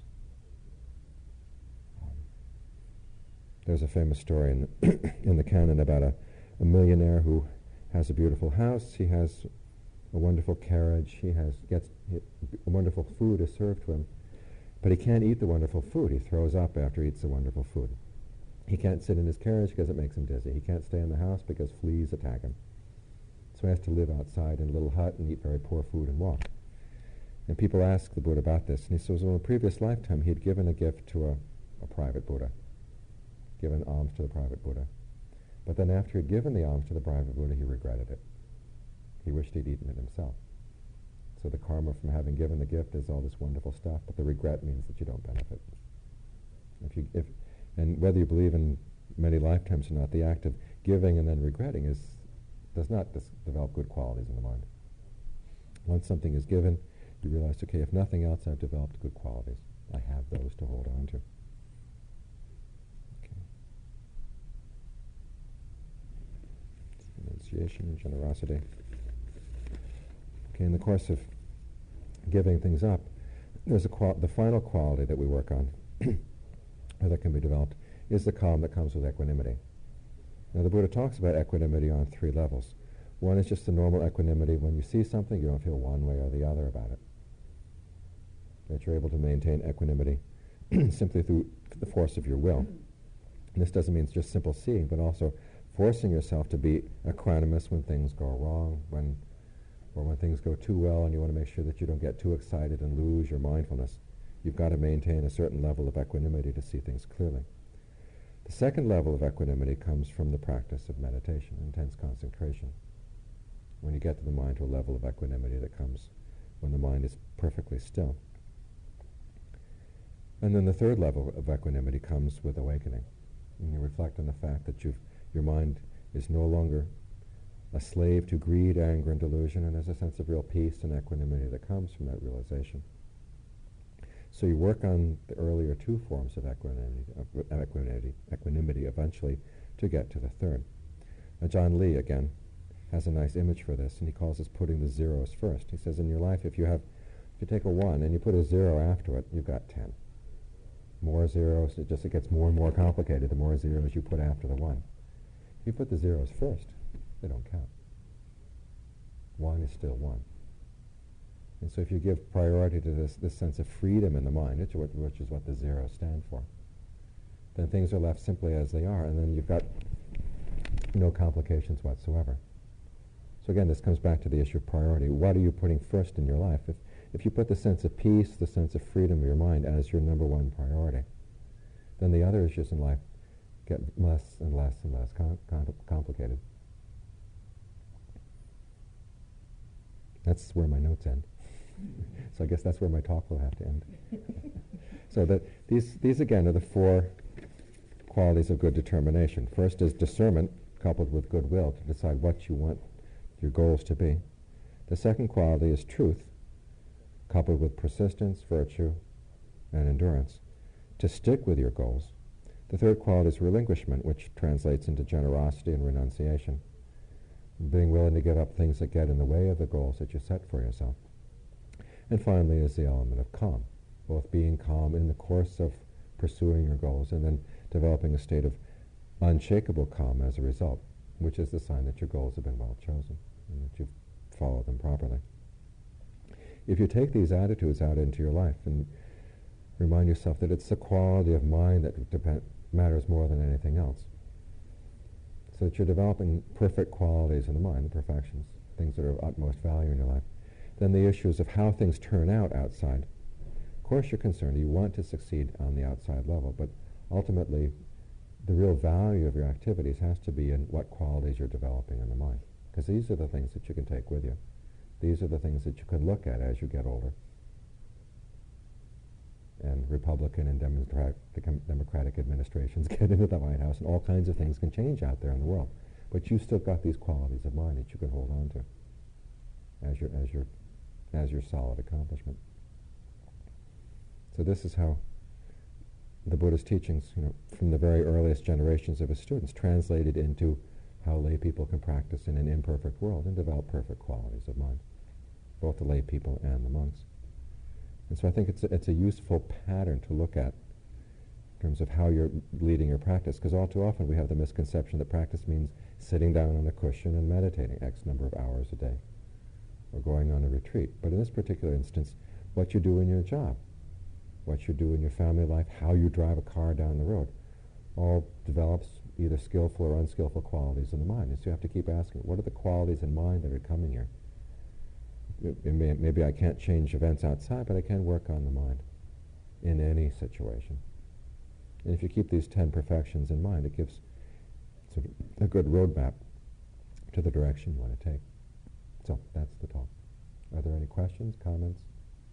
A: Um, there's a famous story in the, in the canon about a, a millionaire who has a beautiful house, he has a wonderful carriage, he has gets he, wonderful food is served to him, but he can't eat the wonderful food. He throws up after he eats the wonderful food. He can't sit in his carriage because it makes him dizzy. He can't stay in the house because fleas attack him. So he has to live outside in a little hut and eat very poor food and walk. And people ask the Buddha about this, and he says, well, in a previous lifetime he had given a gift to a, a private Buddha, given alms to the private Buddha. But then after he'd given the alms to the private Buddha, he regretted it. He wished he'd eaten it himself. So the karma from having given the gift is all this wonderful stuff, but the regret means that you don't benefit. If you, if, and whether you believe in many lifetimes or not, the act of giving and then regretting is, does not dis- develop good qualities in the mind. Once something is given, you realize, okay, if nothing else, I've developed good qualities. I have those to hold on to. Okay. Renunciation and generosity. Okay, in the course of giving things up, there's a qual- the final quality that we work on, or that can be developed, is the calm that comes with equanimity. Now, the Buddha talks about equanimity on three levels. One is just the normal equanimity. When you see something, you don't feel one way or the other about it. That you're able to maintain equanimity simply through the force of your will. And this doesn't mean it's just simple seeing, but also forcing yourself to be equanimous when things go wrong, when or when things go too well and you want to make sure that you don't get too excited and lose your mindfulness. You've got to maintain a certain level of equanimity to see things clearly. The second level of equanimity comes from the practice of meditation, intense concentration. When you get to the mind to a level of equanimity that comes when the mind is perfectly still. And then the third level of equanimity comes with awakening. And you reflect on the fact that you've, your mind is no longer a slave to greed, anger, and delusion, and there's a sense of real peace and equanimity that comes from that realization. So you work on the earlier two forms of equanimity, of equanimity, equanimity eventually to get to the third. Now, John Lee, again, has a nice image for this, and he calls this putting the zeros first. He says, in your life, if you have, if you take a one and you put a zero after it, you've got ten. More zeros, it just it gets more and more complicated the more zeros you put after the one. If you put the zeros first, they don't count. One is still one. And so if you give priority to this, this sense of freedom in the mind, which, which is what the zeros stand for, then things are left simply as they are, and then you've got no complications whatsoever. So again, this comes back to the issue of priority. What are you putting first in your life? If, if you put the sense of peace, the sense of freedom of your mind as your number one priority, then the other issues in life get less and less and less com- com- complicated. That's where my notes end. So I guess that's where my talk will have to end. So that these, these again are the four qualities of good determination. First is discernment, coupled with goodwill, to decide what you want your goals to be. The second quality is truth, coupled with persistence, virtue, and endurance, to stick with your goals. The third quality is relinquishment, which translates into generosity and renunciation, being willing to give up things that get in the way of the goals that you set for yourself. And finally is the element of calm, both being calm in the course of pursuing your goals and then developing a state of unshakable calm as a result, which is the sign that your goals have been well chosen and that you've followed them properly. If you take these attitudes out into your life and remind yourself that it's the quality of mind that depend, matters more than anything else, so that you're developing perfect qualities in the mind, the perfections, things that are of utmost value in your life, then the issues of how things turn out outside. Of course you're concerned, you want to succeed on the outside level, but ultimately the real value of your activities has to be in what qualities you're developing in the mind. Because these are the things that you can take with you. These are the things that you can look at as you get older. And Republican and Democratic, Democratic administrations get into the White House, and all kinds of things can change out there in the world. But you've still got these qualities of mind that you can hold on to as your, as your, as your solid accomplishment. So this is how the Buddha's teachings, you know, from the very earliest generations of his students, translated into how lay people can practice in an imperfect world and develop perfect qualities of mind, both the lay people and the monks. And so I think it's a, it's a useful pattern to look at in terms of how you're leading your practice, because all too often we have the misconception that practice means sitting down on a cushion and meditating X number of hours a day, or going on a retreat. But in this particular instance, what you do in your job, what you do in your family life, how you drive a car down the road, all develops either skillful or unskillful qualities in the mind. And so you have to keep asking, what are the qualities in mind that are coming here? It may, maybe I can't change events outside, but I can work on the mind in any situation. And if you keep these ten perfections in mind, it gives sort of a good roadmap to the direction you want to take. So that's the talk. Are there any questions, comments,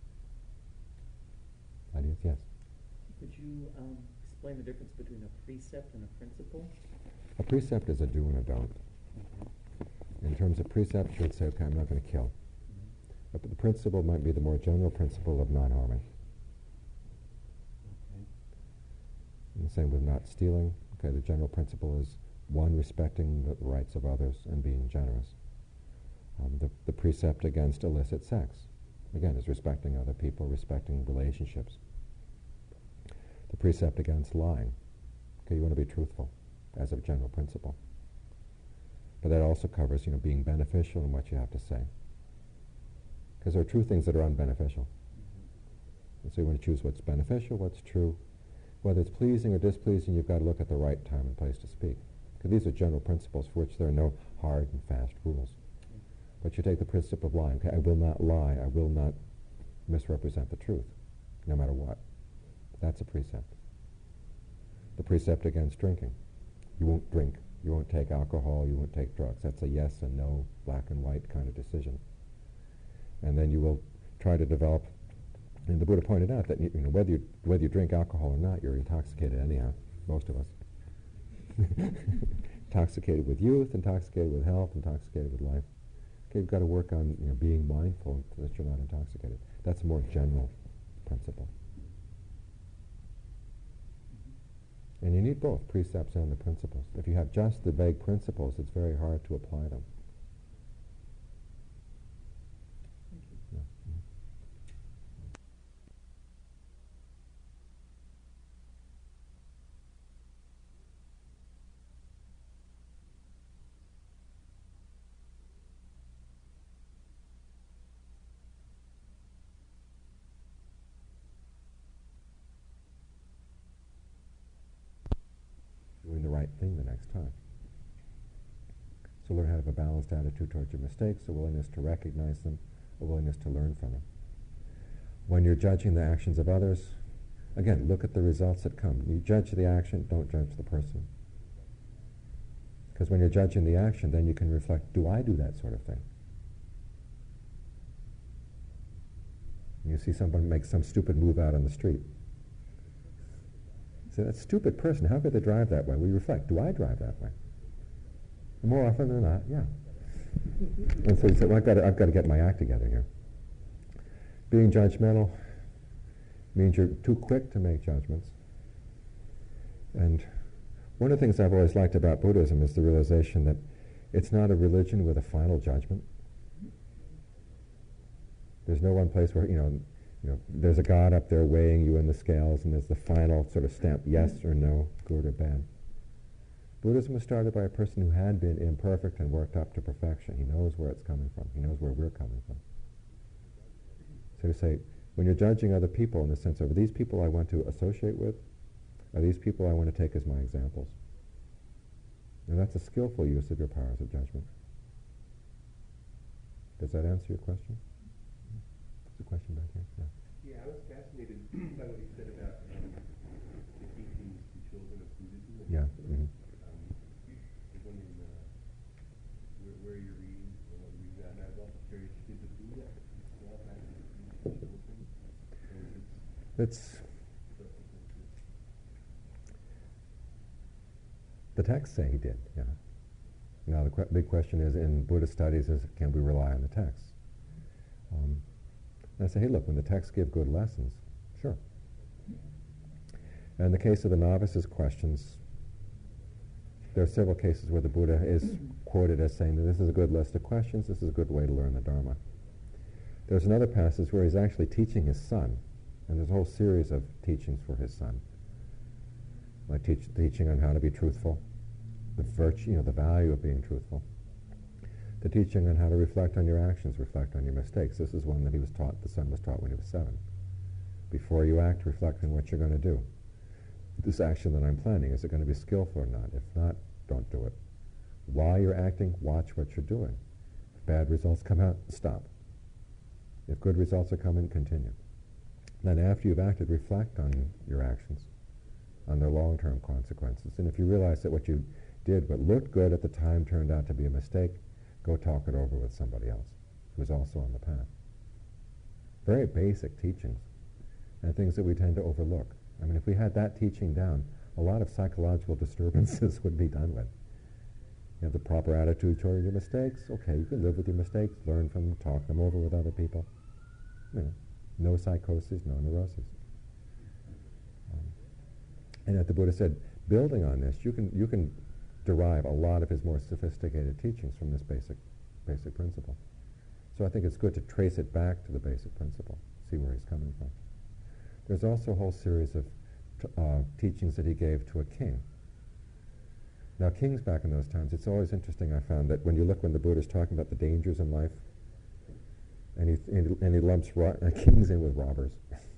A: ideas? Yes?
B: Could you um, explain the difference between a precept and a principle?
A: A precept is a do and a don't.
B: Mm-hmm.
A: In terms of precepts, you would say, okay, I'm not going to kill.
B: Mm-hmm.
A: But the principle might be the more general principle of non-harming.
B: Okay.
A: And the same with not stealing. Okay, the general principle is, one, respecting the rights of others and being generous. Um, the, the precept against illicit sex, again, is respecting other people, respecting relationships. The precept against lying. Okay, you want to be truthful as a general principle. But that also covers, you know, being beneficial in what you have to say. Because there are true things that are unbeneficial. Mm-hmm. And so you want to choose what's beneficial, what's true. Whether it's pleasing or displeasing, you've got to look at the right time and place to speak. Because these are general principles for which there are no hard and fast rules. Mm-hmm. But you take the principle of lying. Okay, I will not lie. I will not misrepresent the truth, no matter what. That's a precept. The precept against drinking. You won't drink. You won't take alcohol. You won't take drugs. That's a yes and no, black and white kind of decision. And then you will try to develop, and the Buddha pointed out that you, you know, whether you whether you drink alcohol or not, you're intoxicated anyhow, most of us. Intoxicated with youth, intoxicated with health, intoxicated with life. Okay, you've got to work on, you know, being mindful that you're not intoxicated. That's a more general principle. And you need both precepts and the principles. If you have just the vague principles, it's very hard to apply them. Yeah. Mm-hmm. Doing the right thing the next time. So learn how to have a balanced attitude towards your mistakes, a willingness to recognize them, a willingness to learn from them. When you're judging the actions of others, again, look at the results that come. You judge the action, don't judge the person. Because when you're judging the action, then you can reflect, do I do that sort of thing? You see someone make some stupid move out on the street. So that stupid person, how could they drive that way? We reflect, do I drive that way? And more often than not, yeah. And so you say, well, I've got to, I've got to get my act together here. Being judgmental means you're too quick to make judgments. And one of the things I've always liked about Buddhism is the realization that it's not a religion with a final judgment. There's no one place where, you know, You know, there's a God up there weighing you in the scales, and there's the final sort of stamp, yes or no, good or bad. Buddhism was started by a person who had been imperfect and worked up to perfection. He knows where it's coming from. He knows where we're coming from. So to say, when you're judging other people in the sense of, are these people I want to associate with? Are these people I want to take as my examples? And that's a skillful use of your powers of judgment. Does that answer your question? There's a question back here. Yeah.
C: Yeah, I was fascinated by what you said about um, the teachings to children of Buddhism.
A: Yeah. Mm-hmm.
C: Um, I was wondering uh, where, where you're reading or what you're reading that. And I was also curious, did the Buddha himself actually teach children? Or is it
A: It's the texts say he did. Yeah. Now the qu- big question is in Buddhist studies is, can we rely on the texts? Um, And I say, hey, look, when the texts give good lessons, sure. And in the case of the novices' questions, there are several cases where the Buddha is quoted as saying that this is a good list of questions, this is a good way to learn the Dharma. There's another passage where he's actually teaching his son, and there's a whole series of teachings for his son. like teach, teaching on how to be truthful, the virtue, you know, the value of being truthful. The teaching on how to reflect on your actions, reflect on your mistakes. This is one that he was taught, the son was taught when he was seven. Before you act, reflect on what you're going to do. This action that I'm planning, is it going to be skillful or not? If not, don't do it. While you're acting, watch what you're doing. If bad results come out, stop. If good results are coming, continue. Then after you've acted, reflect on your actions, on their long-term consequences. And if you realize that what you did, what looked good at the time, turned out to be a mistake, go talk it over with somebody else who's also on the path. Very basic teachings, and things that we tend to overlook. I mean, if we had that teaching down, a lot of psychological disturbances would be done with. You have the proper attitude toward your mistakes. Okay, you can live with your mistakes, learn from them, talk them over with other people. You know, no psychosis, no neuroses. Um, and yet the Buddha said, building on this, you can you can derive a lot of his more sophisticated teachings from this basic basic principle. So I think it's good to trace it back to the basic principle, see where he's coming from. There's also a whole series of t uh, teachings that he gave to a king. Now, kings back in those times, it's always interesting, I found, that when you look when the Buddha's talking about the dangers in life, and he, and he, and he lumps ro uh, kings in with robbers.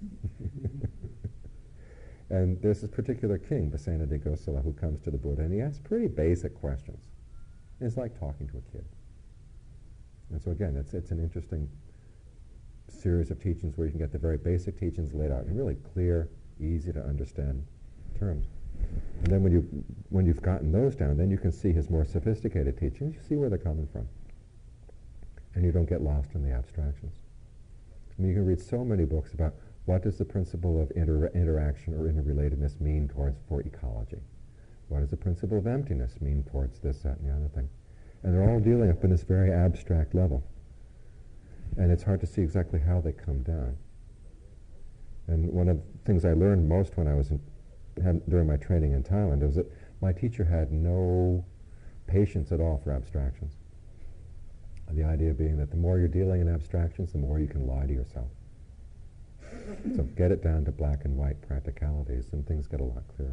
A: And there's this particular king, Vasanadi Gosala, who comes to the Buddha, and he asks pretty basic questions. It's like talking to a kid. And so again, it's, it's an interesting series of teachings where you can get the very basic teachings laid out in really clear, easy to understand terms. And then when, you, when you've gotten those down, then you can see his more sophisticated teachings. You see where they're coming from. And you don't get lost in the abstractions. I mean, you can read so many books about what does the principle of inter interaction or interrelatedness mean towards for ecology? What does the principle of emptiness mean towards this, that, and the other thing? And they're all dealing up in this very abstract level. And it's hard to see exactly how they come down. And one of the things I learned most when I was in, had, during my training in Thailand was that my teacher had no patience at all for abstractions. And the idea being that the more you're dealing in abstractions, the more you can lie to yourself. So get it down to black and white practicalities, and things get a lot clearer.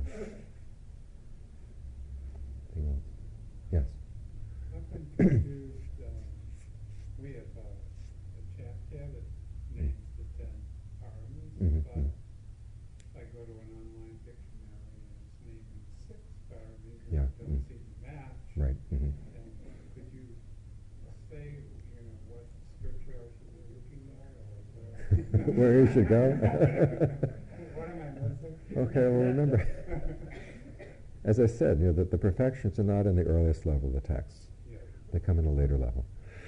A: Anything else? Yes?
D: I've been confused. um, we have uh, a chapter that names the ten paramis,
A: Mm-hmm,
D: but
A: mm-hmm.
D: if I go to an online dictionary and it's naming six paramis,
A: Yeah,
D: it doesn't
A: mm.
D: seem to match.
A: Right. Mm-hmm.
D: And could you say, you know, what scripture I should be looking at, or where?
A: Where you should go?
D: What am I missing?
A: Okay, well remember, as I said, you know, that the perfections are not in the earliest level of the texts.
D: Yeah.
A: They come in a later level.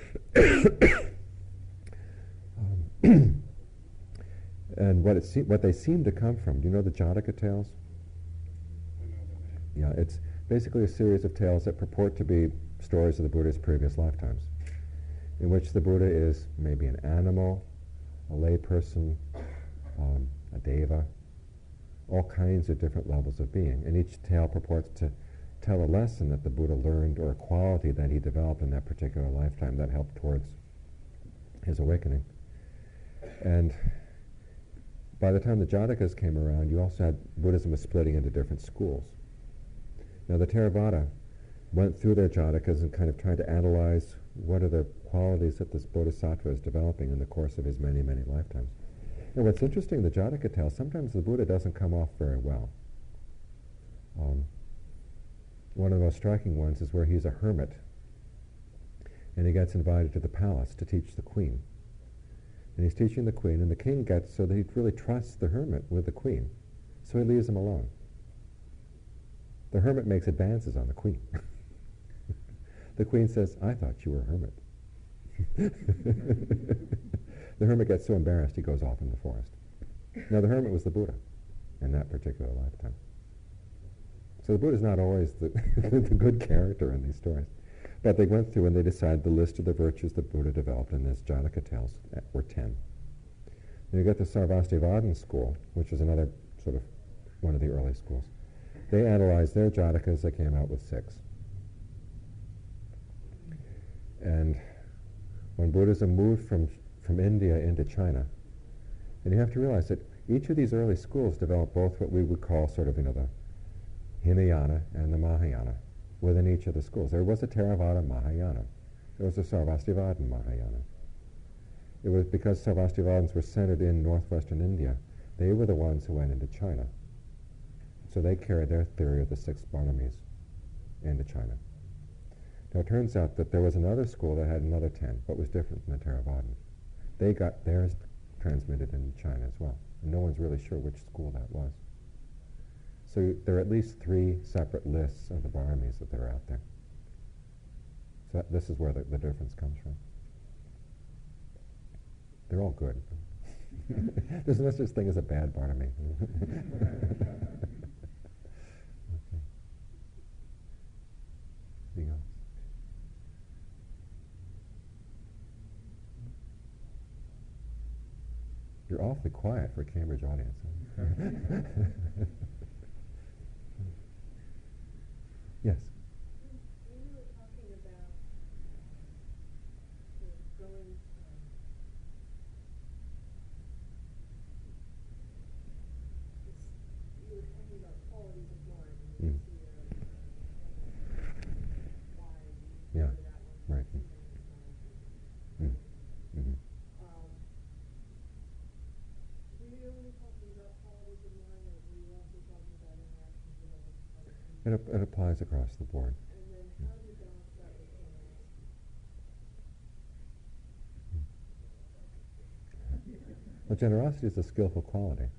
A: um, and what, it se what they seem to come from, do you know the Jataka tales?
D: I know the name.
A: Yeah, it's basically a series of tales that purport to be stories of the Buddha's previous lifetimes, in which the Buddha is maybe an animal, a lay person, um, a deva, all kinds of different levels of being. And each tale purports to tell a lesson that the Buddha learned or a quality that he developed in that particular lifetime that helped towards his awakening. And by the time the Jatakas came around, you also had Buddhism was splitting into different schools. Now the Theravada went through their Jatakas and kind of tried to analyze what are the qualities that this Bodhisattva is developing in the course of his many, many lifetimes. And what's interesting, the Jataka tales, sometimes the Buddha doesn't come off very well. Um, one of the most striking ones is where he's a hermit, and he gets invited to the palace to teach the queen. And he's teaching the queen, and the king gets so that he really trusts the hermit with the queen, so he leaves him alone. The hermit makes advances on the queen. The queen says, "I thought you were a hermit." The hermit gets so embarrassed he goes off in the forest. Now the hermit was the Buddha in that particular lifetime. So the Buddha's not always the, the good character in these stories. But they went through and they decided the list of the virtues that Buddha developed in his Jataka tales were ten. Then you get the Sarvastivadin school, which is another sort of one of the early schools. They analyzed their Jatakas, they came out with six. And when Buddhism moved from, from India into China, and you have to realize that each of these early schools developed both what we would call sort of, you know, the, Hinayana and the Mahayana within each of the schools. There was a Theravada Mahayana. There was a Sarvastivada Mahayana. It was because Sarvastivadins were centered in northwestern India. They were the ones who went into China. So they carried their theory of the six Varnamis into China. Now it turns out that there was another school that had another ten, but was different from the Theravadin. They got theirs transmitted in China as well. And no one's really sure which school that was. So there are at least three separate lists of the Varnamis that are out there. So that, this is where the, the difference comes from. They're all good. There's no such thing as a bad Varnami. Okay. Anything else? You're awfully quiet for a Cambridge audience. Yes.
E: When you were talking about the going, um, this, you were talking about qualities of mind, and you
A: Mm.
E: see a, why
A: Yeah,
E: you that one.
A: right.
E: see that
A: Mm.
E: one.
A: Mhm.
E: Um, were you only talking about qualities of mind, or were you also talking about interactions with other, other people?
A: It, ap- it applies across the board.
E: And then how do you balance that with generosity?
A: Well, generosity is a skillful quality.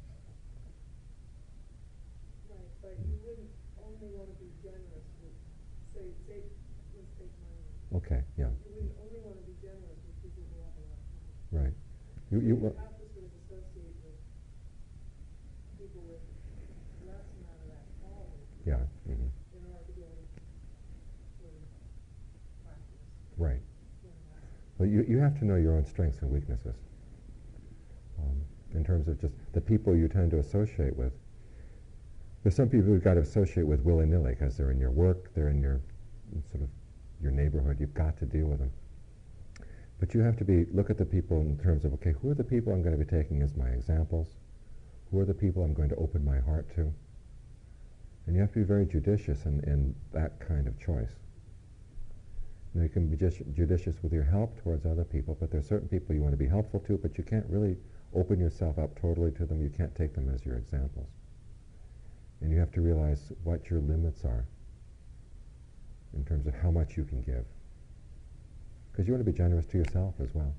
E: Right, but you wouldn't only want to be generous with, say, say, let's take money.
A: Okay, yeah,
E: You wouldn't only want to be generous with people who have a lot of money.
A: right. You, you,
E: You
A: well,
E: have to sort of associate with people with less amount of that quality
A: yeah, mhm,
E: in order to be able to sort of practice
A: right.
E: generosity.
A: Well, you, you have to know your own strengths and weaknesses. Um, in terms of just the people you tend to associate with. There's some people you've got to associate with willy-nilly because they're in your work, they're in your sort of your neighborhood. You've got to deal with them. But you have to be look at the people in terms of, okay, who are the people I'm going to be taking as my examples? Who are the people I'm going to open my heart to? And you have to be very judicious in, in that kind of choice. You know, you can be just judicious with your help towards other people, but there are certain people you want to be helpful to, but you can't really open yourself up totally to them. You can't take them as your examples. And you have to realize what your limits are in terms of how much you can give. Because you want to be generous to yourself as well.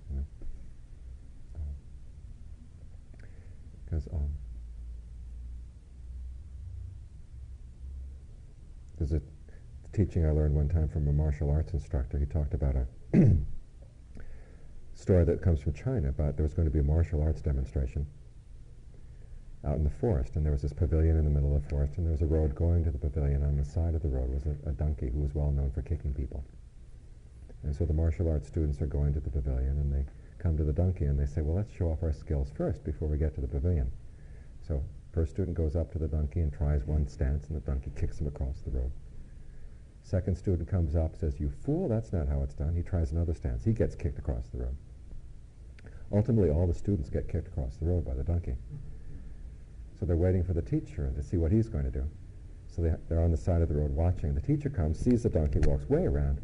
A: Because um, um, there's a teaching I learned one time from a martial arts instructor. He talked about a story that comes from China, but there was going to be a martial arts demonstration out in the forest, and there was this pavilion in the middle of the forest, and there was a road going to the pavilion. On the side of the road was a, a donkey who was well known for kicking people. And so the martial arts students are going to the pavilion, and they come to the donkey, and they say, well, let's show off our skills first before we get to the pavilion. So first student goes up to the donkey and tries one stance, and the donkey kicks him across the road. Second student comes up, says, you fool, that's not how it's done. He tries another stance. He gets kicked across the road. Ultimately, all the students get kicked across the road by the donkey. So they're waiting for the teacher to see what he's going to do. So they, they're on the side of the road watching. The teacher comes, sees the donkey, walks way around.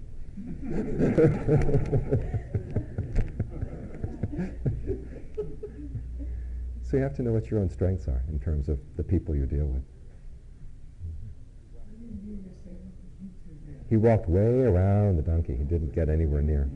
A: So you have to know what your own strengths are in terms of the people you deal with. He walked way around the donkey. He didn't get anywhere near.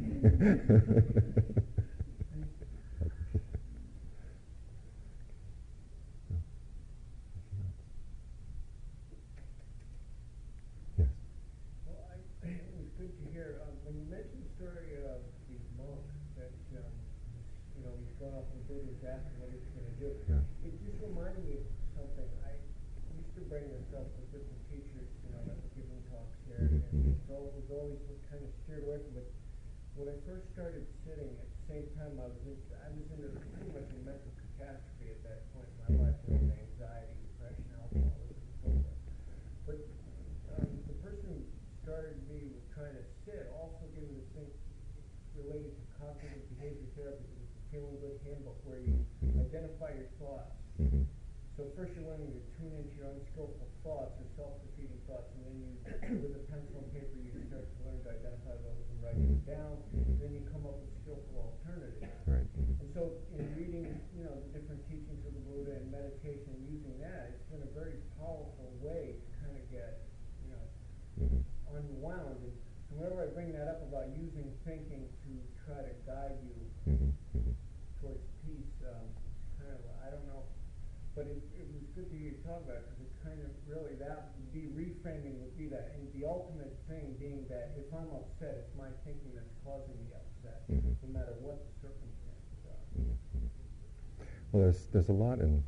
A: Yes.
F: Well, I, it was good to hear, um, when you mentioned the story of the monk that, um, you know, he's gone off and did his asking what he's going to do.
A: Yeah.
F: It just reminded me of something. I used to bring this up with different teachers, you know, that were giving talks here,
A: Mhm,
F: and
A: mhm.
F: it was always, was always kind of steered away from it. When I first started sitting, at the same time I was in, I was in a, pretty much a mental catastrophe at that point in my
A: Mhm,
F: life, you know,
A: mhm.
F: anxiety, depression, alcoholism, and so
A: Mhm.
F: forth. But um, the person who started me with trying to sit also gave me this thing related to cognitive behavior therapy. It was the Feeling Good Handbook, where you
A: Mhm.
F: identify your thoughts.
A: Mhm.
F: So So first you're learning to tune into your unskillful thoughts or self-defeating thoughts, and then you, with a pencil and paper, you start to learn to identify those and write them
A: Mhm.
F: down,
A: Mhm.
F: and then you come up with skillful alternatives.
A: Right. Mhm.
F: And so in reading, you know, the different teachings of the Buddha and meditation and using that, it's been a very powerful way to kind of get, you know,
A: Mhm.
F: unwound. And so whenever I bring that up about using thinking to try to guide you
A: Mhm. Mhm.
F: towards peace, um, it's kind of, I don't know, but it, it was good to hear you talk about it, because it kind of really, that would be, reframing would be that, and the ultimate thing being that if I'm upset, it's my thinking that's causing the upset,
A: Mhm.
F: no matter what the circumstances are.
A: Mhm. Mhm. Well, there's there's a lot in.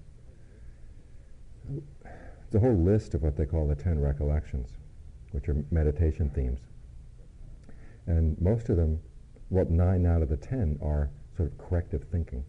A: It's a whole list of what they call the ten recollections, which are meditation themes, and most of them, well, nine out of the ten are sort of corrective thinking.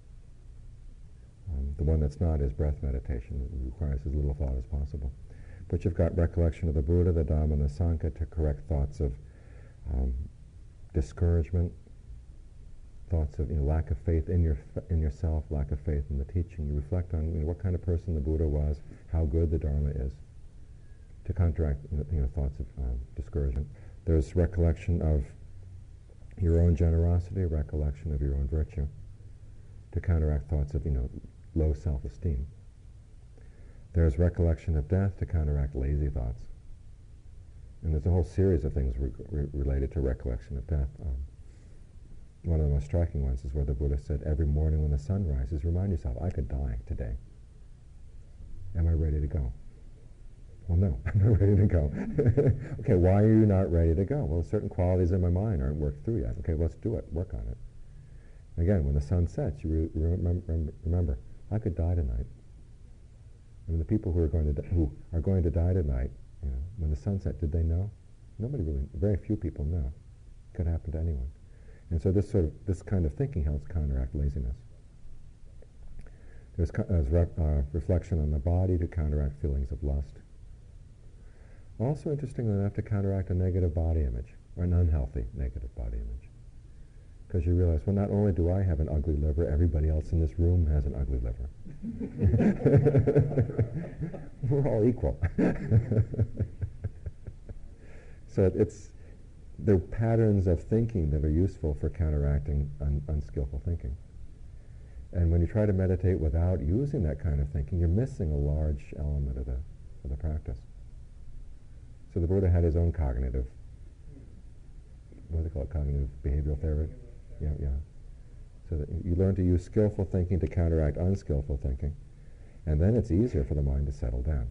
A: Um, the one that's not is breath meditation. It requires as little thought as possible. But you've got recollection of the Buddha, the Dhamma, and the Sangha to correct thoughts of um, discouragement, thoughts of you know, lack of faith in your in yourself, lack of faith in the teaching. You reflect on you know, what kind of person the Buddha was, how good the Dharma is, to counteract you know, thoughts of um, discouragement. There's recollection of your own generosity, recollection of your own virtue, to counteract thoughts of you know low self-esteem. There's recollection of death to counteract lazy thoughts. And there's a whole series of things re- re- related to recollection of death. Um, one of the most striking ones is where the Buddha said, every morning when the sun rises, remind yourself, I could die today. Am I ready to go? Well, no, I'm not ready to go. Okay, why are you not ready to go? Well, certain qualities in my mind aren't worked through yet. Okay, let's do it. Work on it. Again, when the sun sets, you re- remember, remember, I could die tonight. I mean, the people who are going to di- who are going to die tonight, you know, when the sun set, did they know? Nobody really. Very few people know. It could happen to anyone. And so this sort of this kind of thinking helps counteract laziness. There's, co- there's re- uh, reflection on the body to counteract feelings of lust. Also, interestingly enough, to counteract a negative body image, or an unhealthy negative body image. Because you realize, well, not only do I have an ugly liver, everybody else in this room has an ugly liver. We're all equal. So it's the patterns of thinking that are useful for counteracting un- unskillful thinking. And when you try to meditate without using that kind of thinking, you're missing a large element of the, of the practice. So the Buddha had his own cognitive, what do they call it, cognitive behavioral therapy? Yeah, yeah. So that you learn to use skillful thinking to counteract unskillful thinking, and then it's easier for the mind to settle down.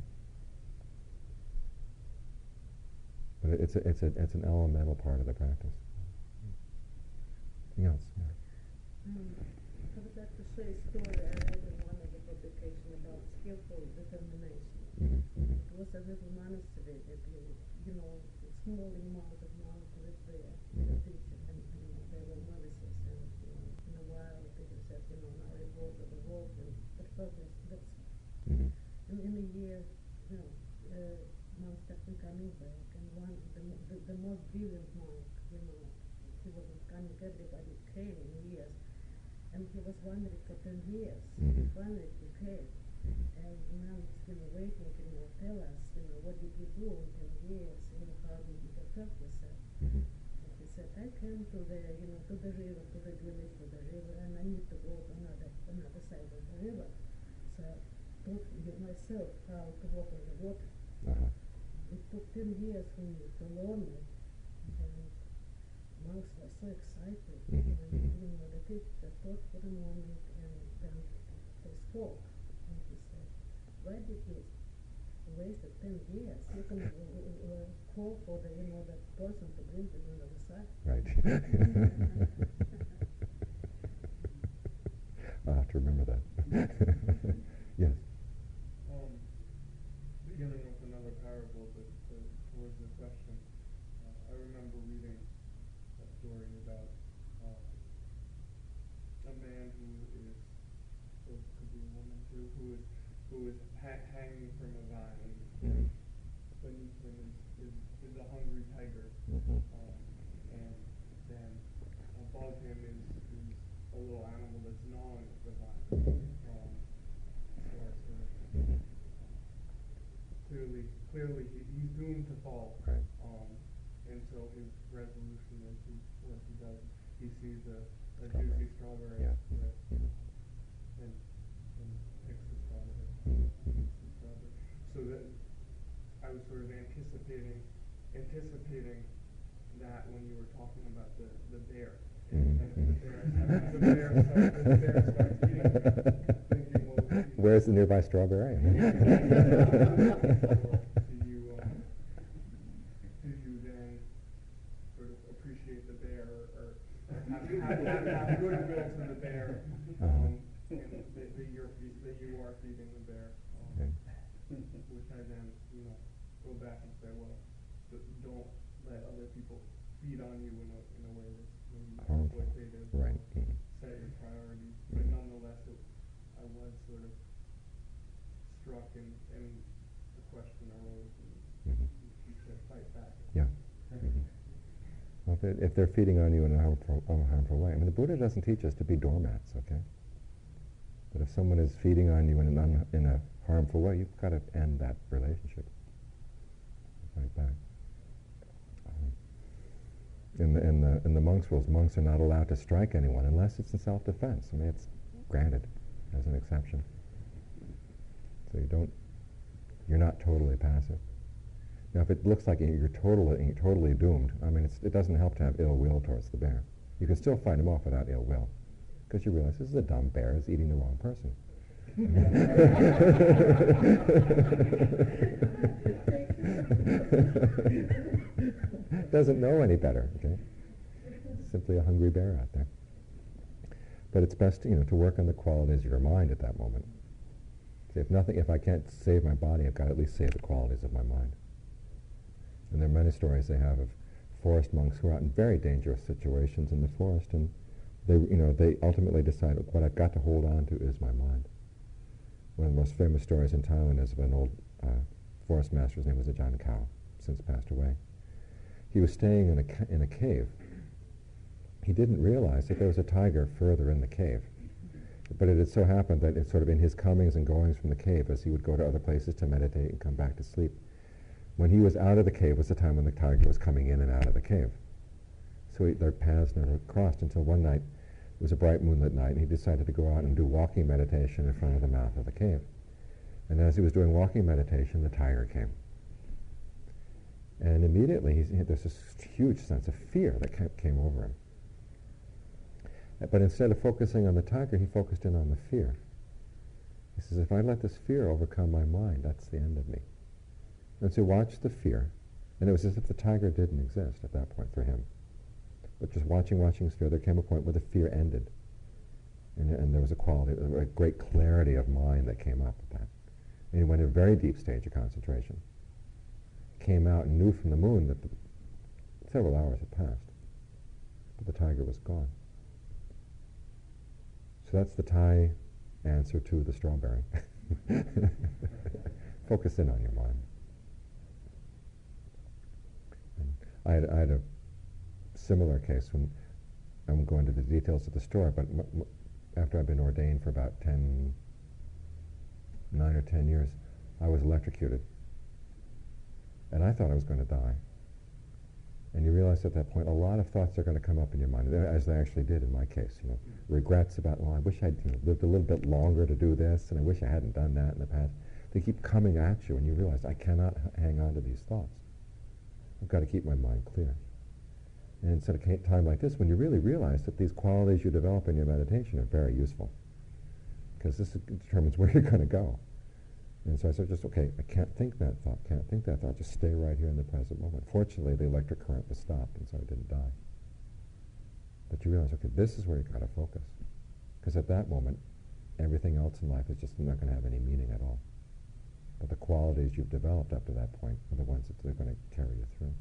A: But it, it's a, it's a, it's an elemental part of the practice. Anything else? Yeah.
E: Um, I would like to share a story I read in one of the publications about skillful determination.
A: Mm-hmm, mm-hmm.
E: It was a little monastery that, you, you know, a small amount of monks lived there,
A: Mhm.
E: the teacher, and, you know, they were novices, and, you know, in a while they just said, you know, now evolve and evolve, and but progress, that's,
A: Mm-hmm.
E: and in a year, you know, uh, monks kept on coming back, and one, the, mo- the, the most brilliant monk, you know, he wasn't coming, everybody came in years, and he was wondering for ten years,
A: Mhm.
E: finally he came.
A: Mm-hmm.
E: And now he's been waiting, you know, tell us, you know, what did you do in ten years, you know, how did you protect yourself?
A: Mm-hmm.
E: And he said, I came to the, you know, to the river, to the village, to the river, and I need to go to another, another side of the river. So I taught you myself how to walk on the water.
A: Uh-huh.
E: It took ten years for me to learn it, and monks were so excited.
A: Mhm,
E: And,
A: mhm.
E: you know, the teacher taught for a moment, and then they spoke. And he said, why did you waste the ten years? You can uh, uh, call for the, you know, that person to bring you on the other side.
A: Right. I'll have to remember that. Yes.
G: Um, beginning with another parable, but to, towards the question, uh, I remember reading a story about uh, a man who is, or it could be a woman too, who is who is ha- hanging from a vine.
A: Mhm.
G: Beneath him is, is, is a hungry tiger,
A: Mhm.
G: um, and then above him is, is a little animal that's gnawing at the vine. Um, or sort of clearly he, he's doomed to fall.
A: Right.
G: Um, and so his resolution is he, what he does, he sees a, a
A: Strawberry.
G: juicy strawberry
A: Yeah.
G: with,
A: Mhm.
G: and, and picks the strawberry.
A: Mhm. Mhm.
G: Picks the strawberry. So that I was sort of anticipating, anticipating that when you were talking about the, the bear.
A: Mhm.
G: And the bear, the bear starts, the bear starts eating it, thinking, well, he-
A: Where's the nearby strawberry?
G: do you, um, do you then sort of appreciate the bear, or, or have, have, have, have goodwill to the bear, um, and that, that you're, fe- that you are feeding the bear, um,
A: Okay.
G: which I then, you know, go back and say, well, d- don't let other people feed on you in a, in a way that's maybe
A: Harmful.
G: exploitative.
A: Right.
G: or
A: Mhm.
G: Set your priorities, but
A: Mhm.
G: nonetheless, it, I was sort of struck, and, and the question arose, and
A: Mhm.
G: you, you said fight back.
A: Yeah. Mhm. Well, if, they're, if they're feeding on you in a harmful, unharmful way, I mean, the Buddha doesn't teach us to be doormats, okay? But if someone is feeding on you in, an un, in a harmful way, you've got to end that relationship. Fight back. Um, in, the, in, the, in the monks' rules, monks are not allowed to strike anyone unless it's in self-defense. I mean, it's granted as an exception. So you don't, you're not totally passive. Now, if it looks like you're totally, you're totally doomed, I mean, it's, it doesn't help to have ill will towards the bear. You can still fight him off without ill will, because you realize this is a dumb bear, it's eating the wrong person. Doesn't know any better, okay? Simply a hungry bear out there. But it's best, you know, to work on the qualities of your mind at that moment. See, if nothing, if I can't save my body, I've got to at least save the qualities of my mind. And there are many stories they have of forest monks who are out in very dangerous situations in the forest, and they, you know, they ultimately decide, what I've got to hold on to is my mind. One of the most famous stories in Thailand is of an old uh, forest master. His name was Ajahn Kao, since passed away. He was staying in a, ca in a cave. He didn't realize that there was a tiger further in the cave. But it had so happened that it's sort of in his comings and goings from the cave, as he would go to other places to meditate and come back to sleep, when he was out of the cave was the time when the tiger was coming in and out of the cave. So he, their paths never crossed until one night, it was a bright moonlit night, and he decided to go out and do walking meditation in front of the mouth of the cave. And as he was doing walking meditation, the tiger came. And immediately, he's, he had this huge sense of fear that ca came over him. But instead of focusing on the tiger, he focused in on the fear. He says, if I let this fear overcome my mind, that's the end of me. And so he watched the fear, and it was as if the tiger didn't exist at that point for him. But just watching, watching his fear, there came a point where the fear ended. And, and there was a quality, a great clarity of mind that came up with that. And he went in a very deep stage of concentration. Came out and knew from the moon that the, several hours had passed, but the tiger was gone. So that's the Thai answer to the strawberry. Focus in on your mind. And I had, I had a similar case when, I won't go into the details of the story, but m m after I'd been ordained for about ten, nine or ten years, I was electrocuted. And I thought I was going to die. And you realize at that point, a lot of thoughts are going to come up in your mind, as they actually did in my case. You know, regrets about, well, I wish I'd you know, lived a little bit longer to do this, and I wish I hadn't done that in the past. They keep coming at you, and you realize, I cannot h hang on to these thoughts. I've got to keep my mind clear. And at a time like this, when you really realize that these qualities you develop in your meditation are very useful, because this determines where you're going to go. And so I said, just, okay, I can't think that thought, can't think that thought, just stay right here in the present moment. Fortunately, the electric current was stopped, and so I didn't die. But you realize, okay, this is where you've got to focus. Because at that moment, everything else in life is just not going to have any meaning at all. But the qualities you've developed up to that point are the ones that are going to carry you through.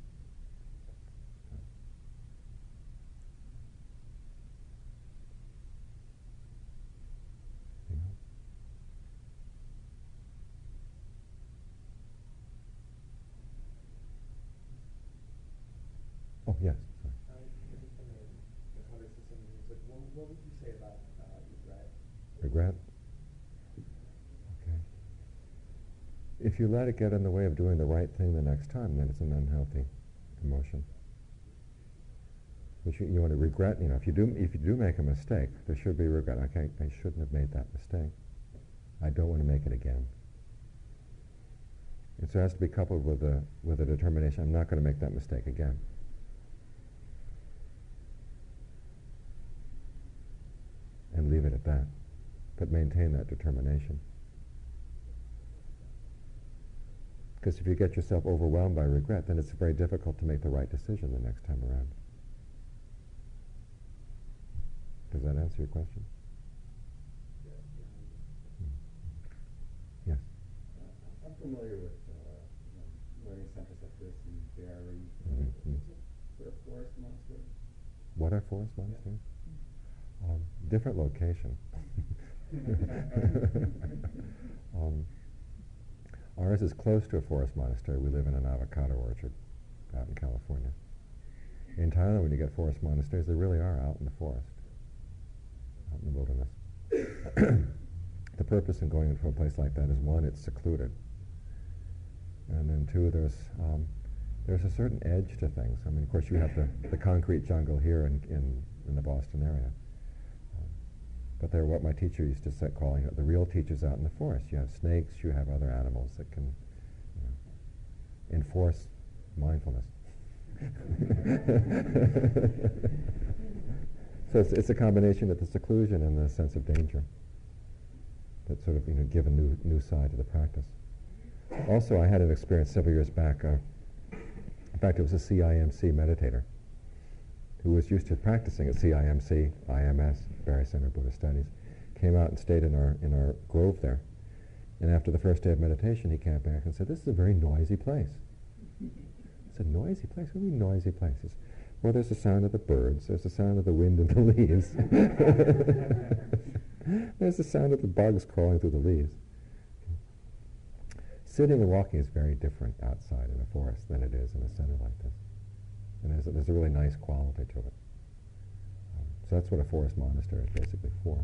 A: Oh, yes. Sorry.
H: Uh, just from the, the conversation, like, what, what would you say about uh, regret?
A: Regret? Okay. If If you let it get in the way of doing the right thing the next time, then it's an unhealthy emotion. Which you, you want to regret, you know, if you do if you do make a mistake, there should be regret. Okay, I shouldn't have made that mistake. I don't want to make it again. And so it has to be coupled with a with a determination. I'm not going to make that mistake again. And leave it at that. But maintain that determination. Because if you get yourself overwhelmed by regret, then it's very difficult to make the right decision the next time around. Does that answer your question? Hmm. Yes?
H: Uh, I'm familiar with uh, you know, learning centers like this in Barrie.
A: Mm-hmm.
H: For a forest monastery.
A: What are forest monasteries? Um, different location. um, ours is close to a forest monastery. We live in an avocado orchard out in California. In Thailand, when you get forest monasteries, they really are out in the forest, out in the wilderness. The purpose in going into a place like that is, one, it's secluded. And then two, there's um, there's a certain edge to things. I mean, of course, you have the, the concrete jungle here in, in, in the Boston area. Um, but they're what my teacher used to say, calling it the real teachers out in the forest. You have snakes, you have other animals that can, you know, enforce mindfulness. So it's, it's a combination of the seclusion and the sense of danger that sort of, you know, give a new new side to the practice. Also, I had an experience several years back. Uh, in fact, it was a C I M C meditator who was used to practicing at C I M C, I M S, Barrie Center Buddhist Studies, came out and stayed in our in our grove there. And after the first day of meditation, he came back and said, "This is a very noisy place." I said, "Noisy place? What do you mean noisy places?" "Well, there's the sound of the birds, there's the sound of the wind in the leaves. There's the sound of the bugs crawling through the leaves." Sitting and walking is very different outside in a forest than it is in a center like this. And there's a, there's a really nice quality to it. Um, so that's what a forest monastery is basically for.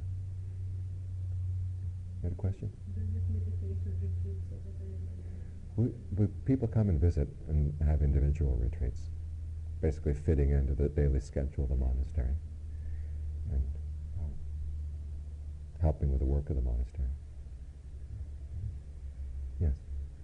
A: You had a question?
E: Do you have meditation retreats over there?
A: We, we, people come and visit and have individual retreats, basically fitting into the daily schedule of the monastery and um, helping with the work of the monastery. Yes?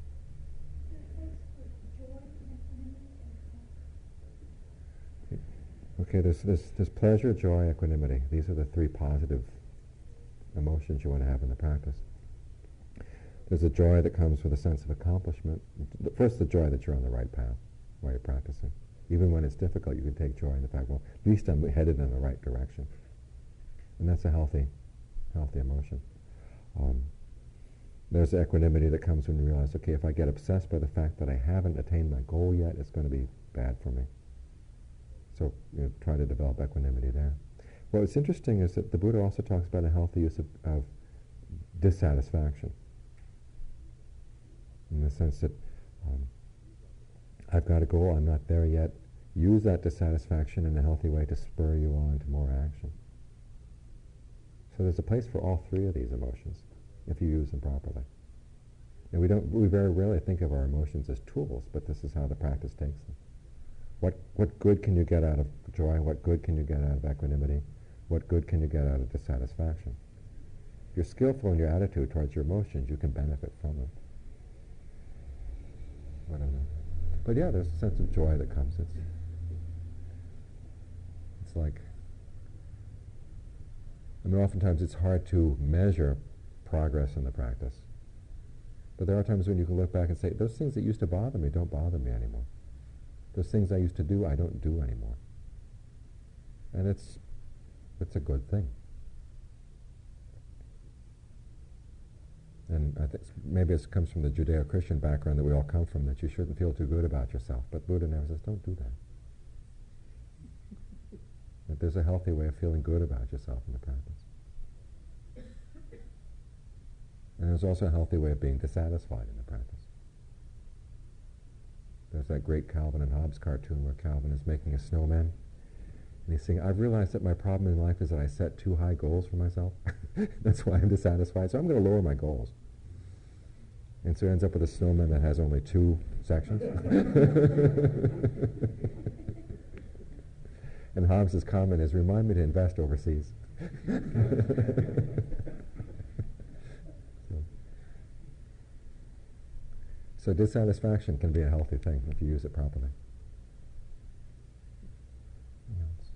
A: Okay, there's, there's, there's pleasure, joy, equanimity. These are the three positive emotions you want to have in the practice. There's a joy that comes with a sense of accomplishment. First, the joy that you're on the right path while you're practicing. Even when it's difficult, you can take joy in the fact, well, at least I'm headed in the right direction. And that's a healthy, healthy emotion. Um, there's equanimity that comes when you realize, okay, if I get obsessed by the fact that I haven't attained my goal yet, it's going to be bad for me. So you know, try to develop equanimity there. What's interesting is that the Buddha also talks about a healthy use of, of dissatisfaction, in the sense that um, I've got a goal, I'm not there yet. Use that dissatisfaction in a healthy way to spur you on to more action. So there's a place for all three of these emotions, if you use them properly. And we don't, we very rarely think of our emotions as tools, but this is how the practice takes them. What, what good can you get out of joy? What good can you get out of equanimity? What good can you get out of dissatisfaction? If you're skillful in your attitude towards your emotions, you can benefit from them. I don't know. But yeah, there's a sense of joy that comes. It's, it's like, I mean, oftentimes it's hard to measure progress in the practice. But there are times when you can look back and say, those things that used to bother me don't bother me anymore. Those things I used to do, I don't do anymore. And it's, it's a good thing. And I think maybe it comes from the Judeo-Christian background that we all come from, that you shouldn't feel too good about yourself. But Buddha never says, don't do that. That there's a healthy way of feeling good about yourself in the practice. And there's also a healthy way of being dissatisfied in the practice. There's that great Calvin and Hobbes cartoon where Calvin is making a snowman. And he's saying, I've realized that my problem in life is that I set too high goals for myself. That's why I'm dissatisfied. So I'm going to lower my goals. And so it ends up with a snowman that has only two sections. And Hobbes's comment is, remind me to invest overseas. so, so dissatisfaction can be a healthy thing if you use it properly. Yes.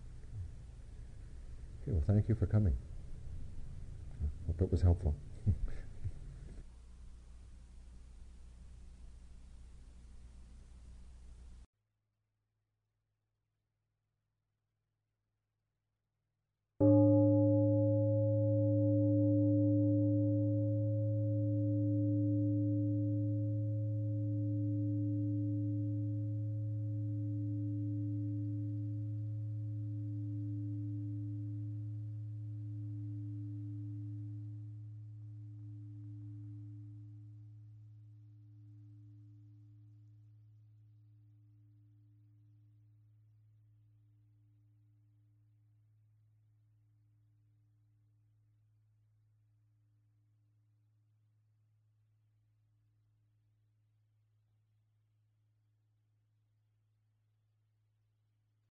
A: Okay, well, thank you for coming. I hope it was helpful.